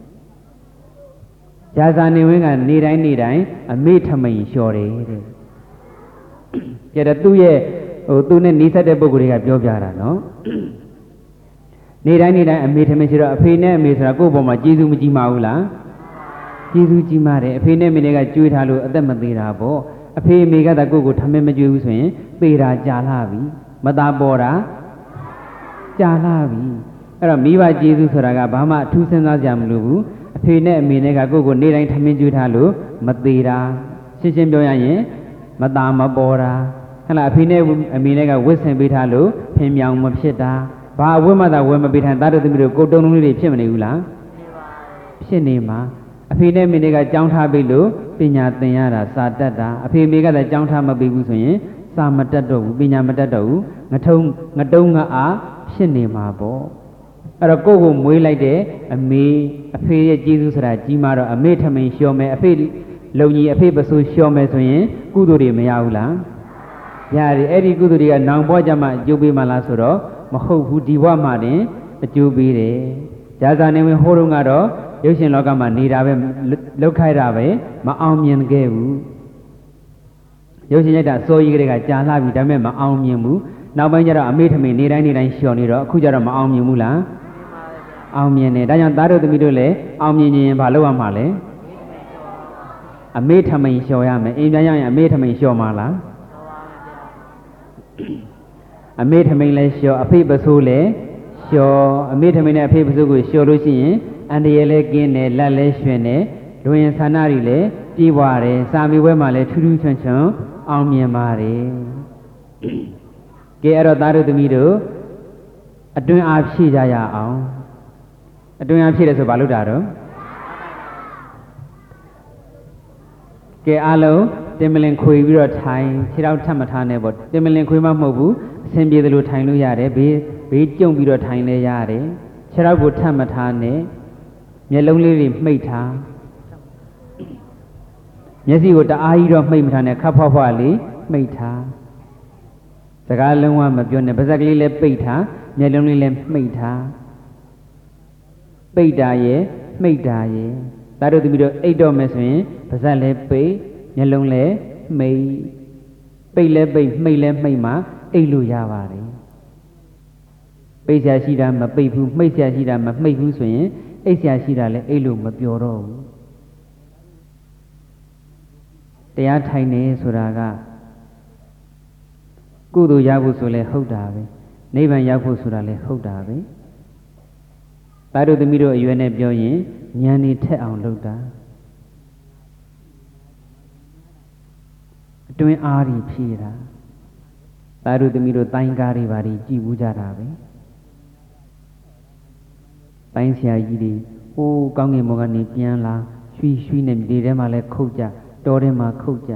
ရာဇာနေဝင်းကနေတိုင်းအမေထမိန်လျှော်တယ်တဲ့ကဲတော့သူ့ရဲ့သူနဲ့နေဆက်တဲ့ပုဂ္ဂိုလ်တွေကပြောပြတာနော်နေတိုင်းအမေထမိန်ဆိုတော့အဖေနဲ့အမေဆိုတာကိုယ့်ဘောမှာကျေးဇူးမကြီးမဘူးလားကျေးဇူးကြီးမားတယ်အဖေနဲ့အမေတွေကကြွေးထားလို့အသက်မသေးတာပေါ့အဖေအမေကသာကိုယ့်ကိုထမင်းမကြွေးဘူးဆိုရင်သေတာကြာလာပြီမသားပေါ်တာကြာလာပြီအဲ့တော့မိဘကျေးဇူးဆိုတာကဘာမှအထူးစဉ်းစားကြမလို့ဘူးအဖေနဲ့အမေနဲ့ကကိုယ့်ကိုနေတိုင်းထမင်းကြွေးထားလို့မသေးတာရှင်းပြောရရင်မသားမပေါ်တာဟဲ့လားအဖေနဲ့အမေနဲ့ကဝတ်ဆင်ပေးထားလို့ဖင်မြောင်မဖြစ်တာဘာအဝတ်မှသာဝယ်မပေးထားသားတို့သမီးတို့ကိုတုံလုံးလေးတွေဖြစ်မနေဘူးလားဖြစ်နေမှာအဖေနဲ့အမေနဲ့ကကြောင်းထားပြီလို့ပညာသင်ရတာစာတတ်တာအဖေအမေကလည်းကြောင်းထားမပေးဘူးဆိုရင်စာမတတ်တော့ဘူးပညာမတတ်တော့ဘူးငတုံးငအားဖြစ်နေမှာပေါ့အဲ့တော့ကိုယ့်ကိုမွေးလိုက်တဲ့အမေအဖေရဲ့ကျေးဇူးဆိုတာကြီးမားတော့အမေထမိန်လျှော်မယ်အဖေလုံကြီးအဖေပစိုးလျှော်မယ်ဆိုရင်ကုသိုလ်တွေမရဘူးလားရတယ်အဲ့ဒီကုသိုလ်တွေကနောင်ဘဝကြမှာအကျိုးပေးမှလားဆိုတော့မဟုတ်ဘူးဒီဘဝမှာတင်အကျိုးပေးတယ်ရာဇာနေဝင်ဟိုးတုန်းကတော့ရုပ်ရှင်လောကမှာနေတာပဲလောက်ခိုက်တာပဲမအောင်မြင်ခဲ့ဘူးရုပ်ရှင်ရိုက်တာစိုးကြီးကလေးကကြာလှပြီဒါပေမဲ့မအောင်မြင်ဘူးနောက်ပိုင်းကျတော့အမေထမိန်နေတိုင်းလျှော်နေတော့အခုကျတော့မအောင်မြင်ဘူးလားအောင်မြင်တယ်ဒါကြောင့်သားတို့သမီးတို့လည်းအောင်မြင်ရင်ဘာလုပ်ရမှာလဲအမေထမိန်လျှော်ရမယ်အိမ်ပြန်ရရင်အမေထမိန်လျှော်မှာလားအမေထမိန်လည်းလျှော်အဖေပစိုးလည်းလျှော်အမေထမိန်နဲ့အဖေပစိုးကိုလျှော်လို့ရှိရင်အန္တရာယ်လည်းကင်းတယ်လက်လည်းရွှင်တယ်လူရင်ဆန္ဒတွေလည်းပြေးပွားတယ်စာမေးပွဲမှာလည်းထူးထူးချွန်ချွန်အောင်မြင်ပါတယ်ကဲအဲ့တော့သားတို့သမီးတို့အတွင်းအားဖြည့်ကြရအောင်အတွင်းအားဖြည့်တယ်ဆိုဘာလို့တာတော့ကဲအားလုံးတင်မလင်ခွေပြီးတော့ထိုင်ခြေထောက်ထပ်မထားနဲ့ပေါ့တင်မလင်ခွေမှမဟုတ်ဘူးအဆင်ပြေသလိုထိုင်လို့ရတယ်ဘေးကျုံပြီးတော့ထိုင်လဲရတယ်ခြေထောက်ကိုထပ်မထားနဲ့မျက်လုံးလေးတွေမှိတ်ထားမျက်စိကိုတအားကြီးတော့မှိတ်မထားနဲ့ခပ်ဖွားဖွားလေးမှိတ်ထားစကားလုံးဝမပြောနဲ့ပါးစပ်ကလေးလည်းပိတ်ထားမျက်လုံးလေးလည်းမှိတ်ထားပိတ်တာရဲ့မှိတ်တာရဲ့ဒါတို့သမီးတို့အိတ်တော့မယ်ဆိုရင်ပါးစပ်လည်းပိတ်မျက်လုံးလည်းမှိတ်ပိတ်လည်းပိတ်မှိတ်လည်းမှိတ်မှအိတ်လို့ရပါတယ်ပိတ်ဆရာရှိတာမပိတ်ဘူးမှိတ်ဆရာရှိတာမမှိတ်ဘူးဆိုရင်အိတ်ဆရာရှိတာလည်းအိတ်လို့မပြောတော့ဘူးတရားထိုင်နေဆိုတာကကုသိုလ်ရဖို့ဆိုလဲဟုတ်တာပဲနိဗ္ဗာန်ရောက်ဖို့ဆိုတာလဲဟုတ်တာပဲသားတို့သမီးတို့အရွယ်နဲ့ပြောရင်ဉာဏ်နေထက်အောင်လုပ်တာအတွင်းအားကြီးဖြည့်တာသားတို့သမီးတို့တိုင်းကားတွေပါကြည့်ဘူးကြတာပဲတိုင်းဆရာကြီးတွေဟိုးကောင်းကင်ဘုံကနေပြန်လာရွှီနဲ့ဒီထဲမှာလဲခုတ်ကြတောထဲမှာခုတ်ကြ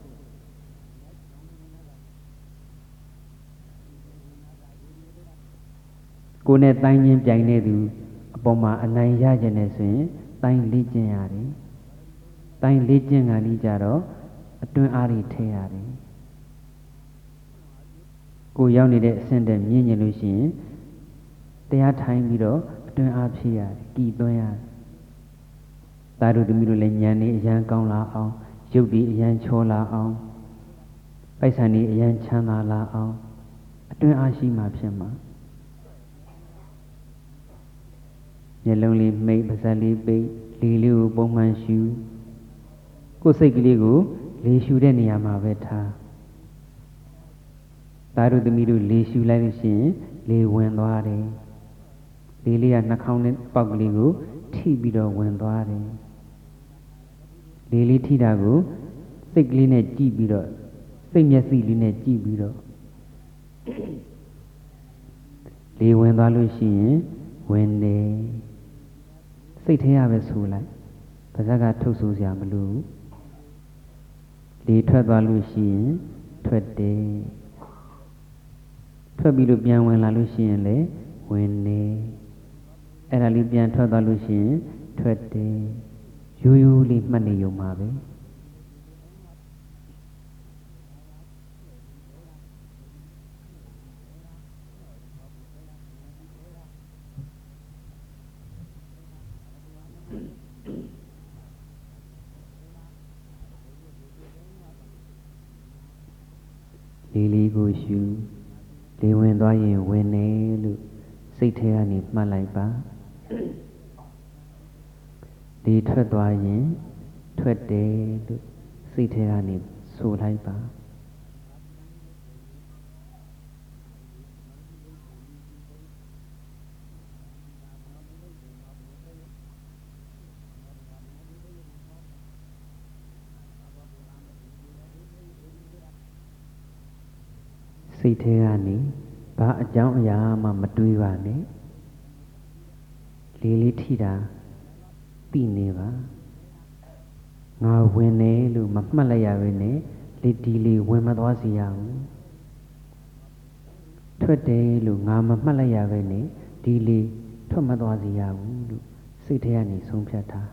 ကိုယ်နဲ့တိုင်းချင်းပြိုင်နေသူအပေါ်မှာအနိုင်ရကြနေဆိုရင်တိုင်းလေ့ကျင့်ရတယ်တိုင်းလေ့ကျင့်ကလေးကြတော့အတွင်းအားတွေထည့်ရတယ်ကိုရောက်နေတဲ့အဆင့်တက်မြင့်မြင်လို့ရှိရင်တရားထိုင်ပြီးတော့အတွင်းအားဖြည့်ရတယ်ကြည်သွင်းရတယ်သားတို့သမီးတို့လည်းဉာဏ်နဲ့အရန်ကောင်းလာအောင်ရုပ်တွေအရန်ချောလာအောင်ပိုက်ဆံတွေအရန်ချမ်းသာလာအောင်အတွင်းအားရှိမှဖြစ်မှာမျက်လုံးလေးမိတ်ပါးစပ်လေးပိတ်လေးလေးကိုပုံမှန်ရှူကိုယ်စိတ်ကလေးကိုလေးရှူတဲ့နေရာမှာပဲထားသားတို့သမီးတို့လေးရှူလိုက်လို့ရှိရင်လေးဝင်သွားတယ်လေးလေးကနှာခေါင်းနဲ့ပေါက်ကလေးကိုထိပြီးတော့ဝင်သွားတယ်လေးလေးထိတာကိုစိတ်ကလေးနဲ့ကြည့်ပြီးတော့စိတ်မျက်စိလေးနဲ့ကြည့်ပြီးတော့လေးဝင်သွားလို့ရှိရင်ဝင်တယ်စိတ်ထဲရပဲဆိုလိုက်ပါးစပ်ကထုတ်ဆိုစရာမလိုလေးထွက်သွားလို့ရှိရင်ထွက်တယ်ထွက်ပြီးလို့ပြန်ဝင်လာလို့ရှိရင်လည်းဝင်နေအဲ့ဒါလေးပြန်ထွက်သွားလို့ရှိရင်ထွက်တယ်ရိုးရိုးလေးမှတ်နေရုံပါပဲလေးလေးကိုရှူလေးဝင်သွားရင်ဝင်နေလို့စိတ်ထဲကနေမှတ်လိုက်ပါလေးထွက်သွားရင်ထွက်တယ်လို့စိတ်ထဲကနေဆိုလိုက်ပါစိတ်ထဲကနေဘာအကြောင်းအရာမှမတွေးပါနဲ့လေးလေးထိတာသိနေပါငါဝင်နေလို့မမှတ်လိုက်ရပဲနဲ့လေးဒီလေးဝင်မသွားစီရဘူးထွက်တယ်လို့ငါမမှတ်လိုက်ရပဲနဲ့ဒီလေးထွက်မသွားစီရဘူးလို့စိတ်ထဲကနေဆုံးဖြတ်တာ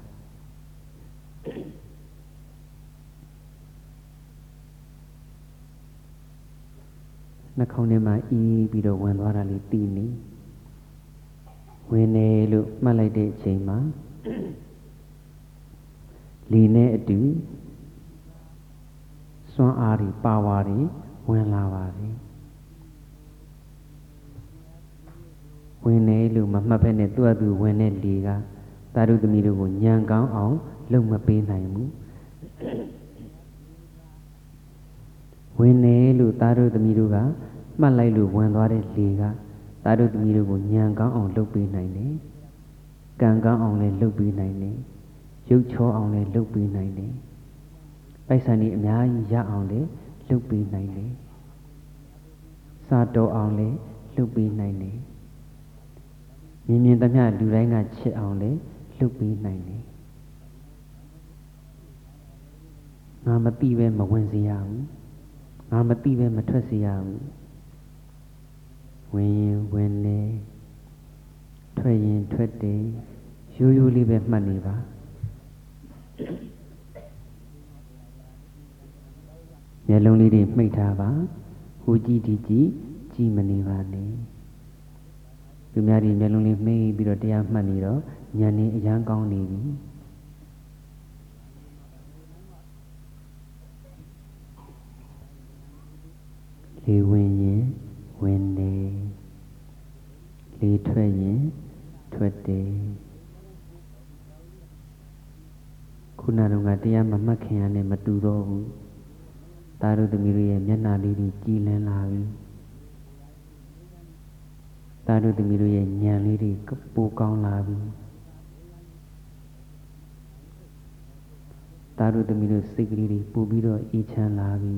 နှာခေါင်းထဲမှာအီးပြီးတော့ဝင်သွားတာလေးသိနေဝင်နေလို့မှတ်လိုက်တဲ့အချိန်မှာလီနဲ့အတူစွမ်းအားတွေပါဝါတွေဝင်လာပါပြီဝင်နေလို့မမှတ်ဖက်နဲ့သူ့အတူဝင်တဲ့လီကသာဓုသမီးတို့ကိုညံကောင်းအောင်လုပ်မပေးနိုင်ဘူးဝင်နေလို့သာဓုသမီးတို့ကမှတ်လိုက်လို့ဝင်သွားတဲ့လေကသာဓုသမီးတို့ကိုညံကောင်းအောင်လုပ်ပေးနိုင်တယ်ကံကောင်းအောင်လည်းလုပ်ပေးနိုင်တယ်ရုပ်ချောအောင်လည်းလုပ်ပေးနိုင်တယ်ပိုက်ဆံကြီးအများကြီးရအောင်လည်းလုပ်ပေးနိုင်တယ်စာတော်အောင်လည်းလုပ်ပေးနိုင်တယ်မြင်မြင်သမျှလူတိုင်းကချစ်အောင်လည်းလုပ်ပေးနိုင်တယ်ငါမသိပဲမဝင်စေရဘူးငါမသိပဲမထွက်စေရဘူးဝင်ရင်ဝင်နေထွက်ရင်ထွက်တယ်ရိုးရိုးလေးပဲမှတ်နေပါမျက်လုံးလေးတွေမှိတ်ထားပါဟိုကြည့်ဒီကြည့်ကြည့်မနေပါနဲ့သူများဒီမျက်လုံးလေးမှိတ်ပြီးတော့တရားမှတ်နေတော့ဉာဏ်နဲ့အရန်ကောင်းနေပြီလေဝင်ရင်ဝင်နေလေထွက်ရင်ထွက်တယ်ခုနကတရားမမှတ်ခင်ရနဲ့မတူတော့ဘူးသာဓုသမီးတို့ရဲ့မျက်နှာလေးတွေကြည်လန်းလာပြီသာဓုသမီးတို့ရဲ့ဉာဏ်လေးတွေပိုကောင်းလာပြီသာဓုသမီးတို့စိတ်ကလေးတွေပိုပြီးတော့အေးချမ်းလာပြီ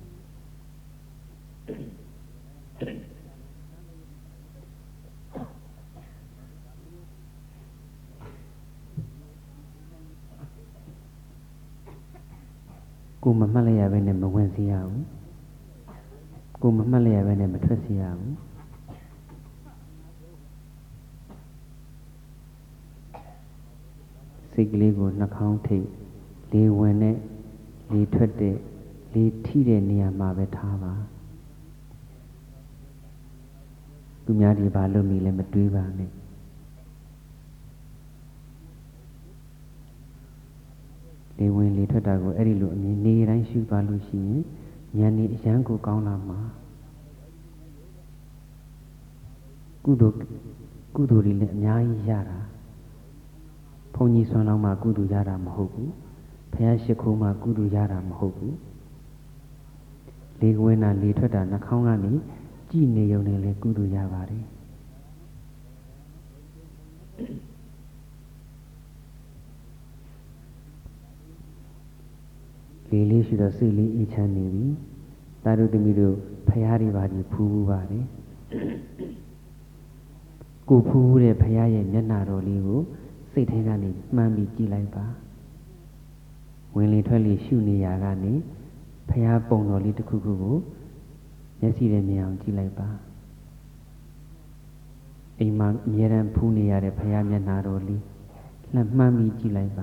ကိုမမှတ်လိုက်ရဘဲနဲ့မဝင်စေရဘူးကိုမမှတ်လိုက်ရဘဲနဲ့မထွက်စေရဘူးစိတ်ကလေးကိုနှာခေါင်းထိပ်လေဝင်နဲ့လေထွက်တဲ့လေထိတဲ့နေရာမှာပဲထားပါသူများတွေဘာလုပ်နေလဲမတွေးပါနဲ့လေဝင်လေထွက်တာကိုအဲ့ဒီလိုအမြင်နေတိုင်းရှုသွားလို့ရှိရင်ဉာဏ်นี่အရန်ကိုကောင်းလာမှာကုသိုလ်တွေလည်းအများကြီးရတာဘုန်းကြီးဆွမ်းလောင်းမှကုသိုလ်ရတာမဟုတ်ဘူးဘုရားရှိခိုးမှကုသိုလ်ရတာမဟုတ်ဘူးလေဝင်တာလေထွက်တာနှာခေါင်းကနေကြည်နေုံနဲ့လည်းကုသိုလ်ရပါတယ်လေလေးရှိတော့စိတ်လေးအေးချမ်းနေပြီတာတို့သမီးတို့ဖရားတွေပါကြီးဖူးဘူးပါတယ်ကိုဖူးတဲ့ဖရားရဲ့မျက်နှာတော်လေးကိုစိတ်ထဲကနေမှန်းပြီးကြည့်လိုက်ပါဝင်လေထွက်လေရှုနေရကနေဖရားပုံတော်လေးတစ်ခုခုကိုမျက်စိနဲ့မြင်အောင်ကြည့်လိုက်ပါအိမ်မှာအမြဲတမ်းဖူးနေရတဲ့ဖရားမျက်နှာတော်လေးလှမ်းမှန်းပြီးကြည့်လိုက်ပါ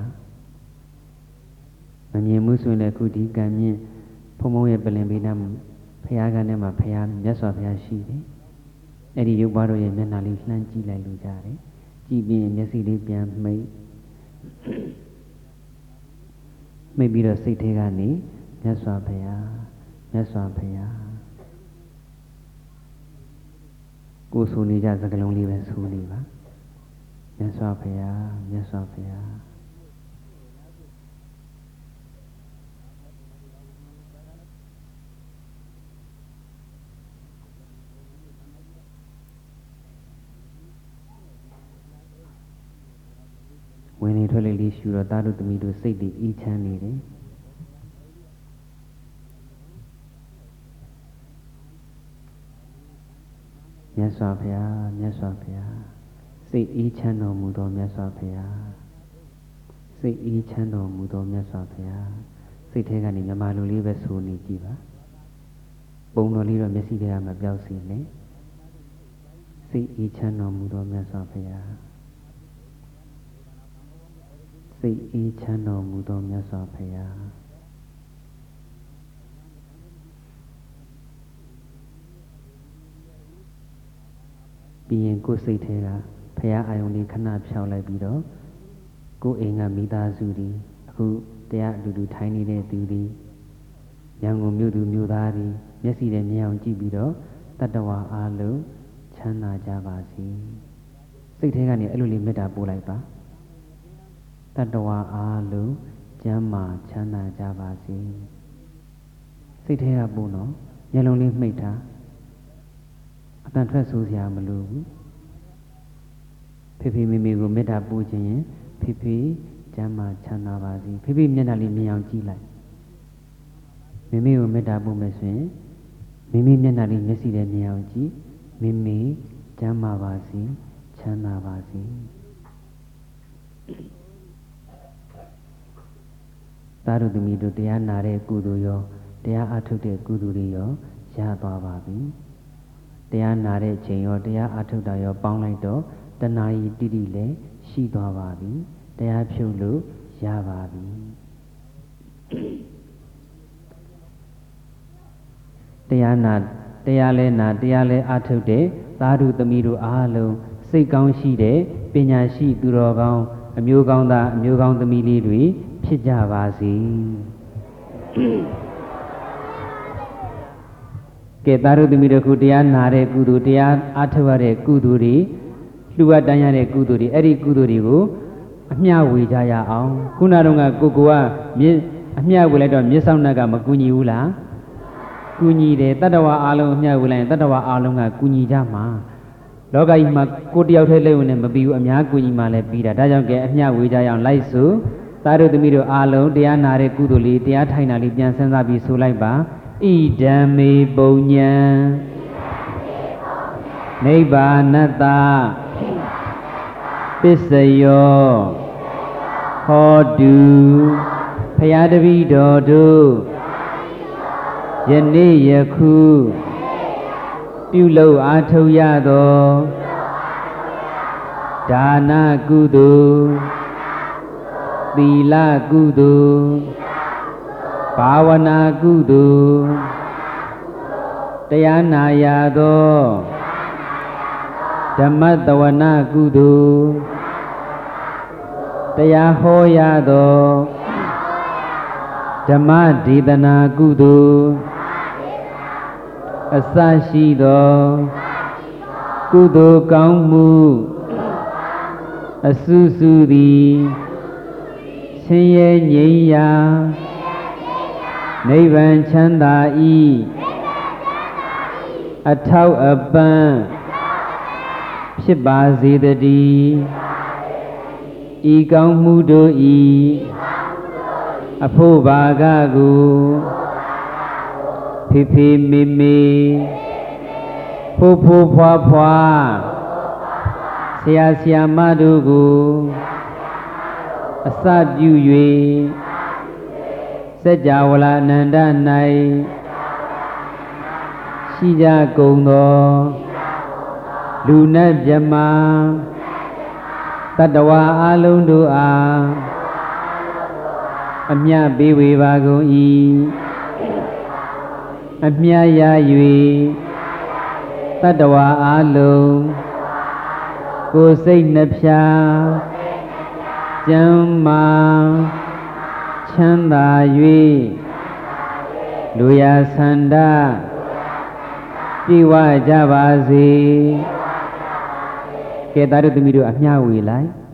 မမြင်မှုဆိုရင်လည်းခုဒီကံမြင့်ဖုံဖုံရဲ့ပလင်ပေးနာဖရားကနဲ့မှာဖရားမြတ်စွာဘုရားရှိတယ်အဲ့ဒီရုပ်ပွားတော်ရဲ့မျက်နှာလေးလှမ်းကြည့်လိုက်လို့ကြတယ်ကြည့်ပြီးရင်မျက်စိလေးပြန်မိတ်ပြီးတော့စိတ်ထဲကနေမြတ်စွာဘုရားမြတ်စွာဘုရားကိုယ်ဆိုနေကြစကားလုံးလေးပဲဆိုနေပါမြတ်စွာဘုရားမြတ်စွာဘုရားဝင်နေထွက်လေလေးရှူတော့သားတို့သမီးတို့စိတ်တွေအေးချမ်းနေတယ်မြတ်စွာဘုရားမြတ်စွာဘုရားစိတ်အေးချမ်းတော်မူသောမြတ်စွာဘုရားစိတ်အေးချမ်းတော်မူသောမြတ်စွာဘုရားစိတ်ထဲကနေမြမလူလေးပဲဆိုနေကြည့်ပါပုံတော်လေးတော့မျက်စိထဲကမပြောက်စေနဲ့စိတ်အေးချမ်းတော်မူသောမြတ်စွာဘုရားစိတ်အေးချမ်းတော်မူသောမြတ်စွာဘုရားပြီးရင်ကိုယ်စိတ်ထဲကဘုရားအာယုန်လေးခဏဖြောင်းလိုက်ပြီးတော့ကိုယ်အိမ်ကမိသားစုတွေအခုတရားအတူတူထိုင်နေတဲ့သူတွေရန်ကုန်မြို့သူမြို့သားတွေမျက်စိနဲ့မြင်အောင်ကြည့်ပြီးတော့တတ္တဝါအားလုံးချမ်းသာကြပါစေစိတ်ထဲကနေအဲ့လိုလေးမေတ္တာပို့လိုက်ပါတတ္တဝါအားလုံးကျမ်းမာချမ်းသာကြပါစေစိတ်ထဲကပို့နော်မျက်လုံးလေးမှိတ်ထားအတန်ထွက်ဆိုးစရာမလိုဘူးဖေဖေမေမေကိုမေတ္တာပို့ခြင်းရင်ဖေဖေကျမ်းမာချမ်းသာပါစေဖေဖေမျက်နှာလေးမြင်အောင်ကြည့်လိုက်မေမေကိုမေတ္တာပို့မယ်ဆိုရင်မေမေမျက်နှာလေးမျက်စိနဲ့မြင်အောင်ကြည့်မေမေကျမ်းမာပါစေချမ်းသာပါစေသားတို့သမီးတို့တရားနာတဲ့ကုသိုလ်ရောတရားအထုတ်တဲ့ကုသိုလ်တွေရောရသွားပါပြီတရားနာတဲ့ချိန်ရောတရားအထုတ်တာရောပေါင်းလိုက်တော့တဏှာကြီးတိတိလည်းရှိသွားပါပြီတရားဖြုတ်လို့ရပါပြီတရားနာတရားလဲနာတရားလဲအထုတ်တဲ့သားတို့သမီးတို့အားလုံးစိတ်ကောင်းရှိတဲ့ပညာရှိသူတော်ကောင်းအမျိုးကောင်းသားအမျိုးကောင်းသမီးလေးတွေဖြစ်ကြပါစေကဲသားတို့သမီးတို့ခုတရားနာတဲ့ကုသိုလ်တရားအားထုတ်ရတဲ့ကုသိုလ်တွေလှူအပ်တန်းရတဲ့ကုသိုလ်တွေအဲ့ဒီကုသိုလ်တွေကိုအမျှဝေကြရအောင်ခုနတုန်းကကိုကအမျှဝေလိုက်တော့မျက်စောင်းနှက်ကမကူညီဘူးလားကူညီတယ်တတ္တဝါအားလုံးအမျှဝေလိုက်ရင်တတ္တဝါအားလုံးကကူညီကြမှာလောကကြီးမှာကိုတယောက်တည်းလက်ဝင်နဲ့မပြီးဘူးအများကူညီမှလည်းပြီးတာဒါကြောင့်ကဲအမျှဝေကြရအောင်လိုက်ဆိုသားတို့သမီးတို့အားလုံးတရားနာတဲ့ကုသိုလ်လေးတရားထိုင်တာလေးပြန်စဉ်းစားပြီးဆိုလိုက်ပါဣဒံမေပုံညံနိဗ္ဗာနတ္တပစ္စယောဟောတုဖယားတပည့်တော်တို့ယနေ့ယခုပြုလုပ်အားထုတ်ရသောဒါနကုသိုလ်သီလကုသိုလ်ဘာဝနာကုသိုလ် တရားနာရသောဓမ္မတဝနာကုသိုလ်တရားဟောရသောဓမ္မဒေသနာကုသိုလ်အစရှိသောကုသိုလ်ကောင်းမှုအစုစုသည်ဆင်းရဲငြိမ်းရာနိဗ္ဗာန်ချမ်းသာ၏အထောက်အပံ့ဖြစ်ပါစေတည်းဤကောင်းမှုတို့၏အဖို့ဘာကကိုဖေဖေမေမေဖိုးဖိုးဖွားဖွားဆရာဆရာမတို့ကိုအစပြု၍စัจ java လာအနန္တ၌ရှိကြကုန်သောလူနတ်မြမတတ္တဝါအလုံးတို့အားအမြတ်ပေးဝေပါကုန်၏အမြတ်ရ၍တတ္တဝါအလုံးကိုယ်စိတ်နှဖျားကျမ်းမာချမ်းသာ၍လူရာဆန္ဒပြည့်ဝကြပါစေကဲသားတို့သမီးတို့အမြတ်ဝေလိုက်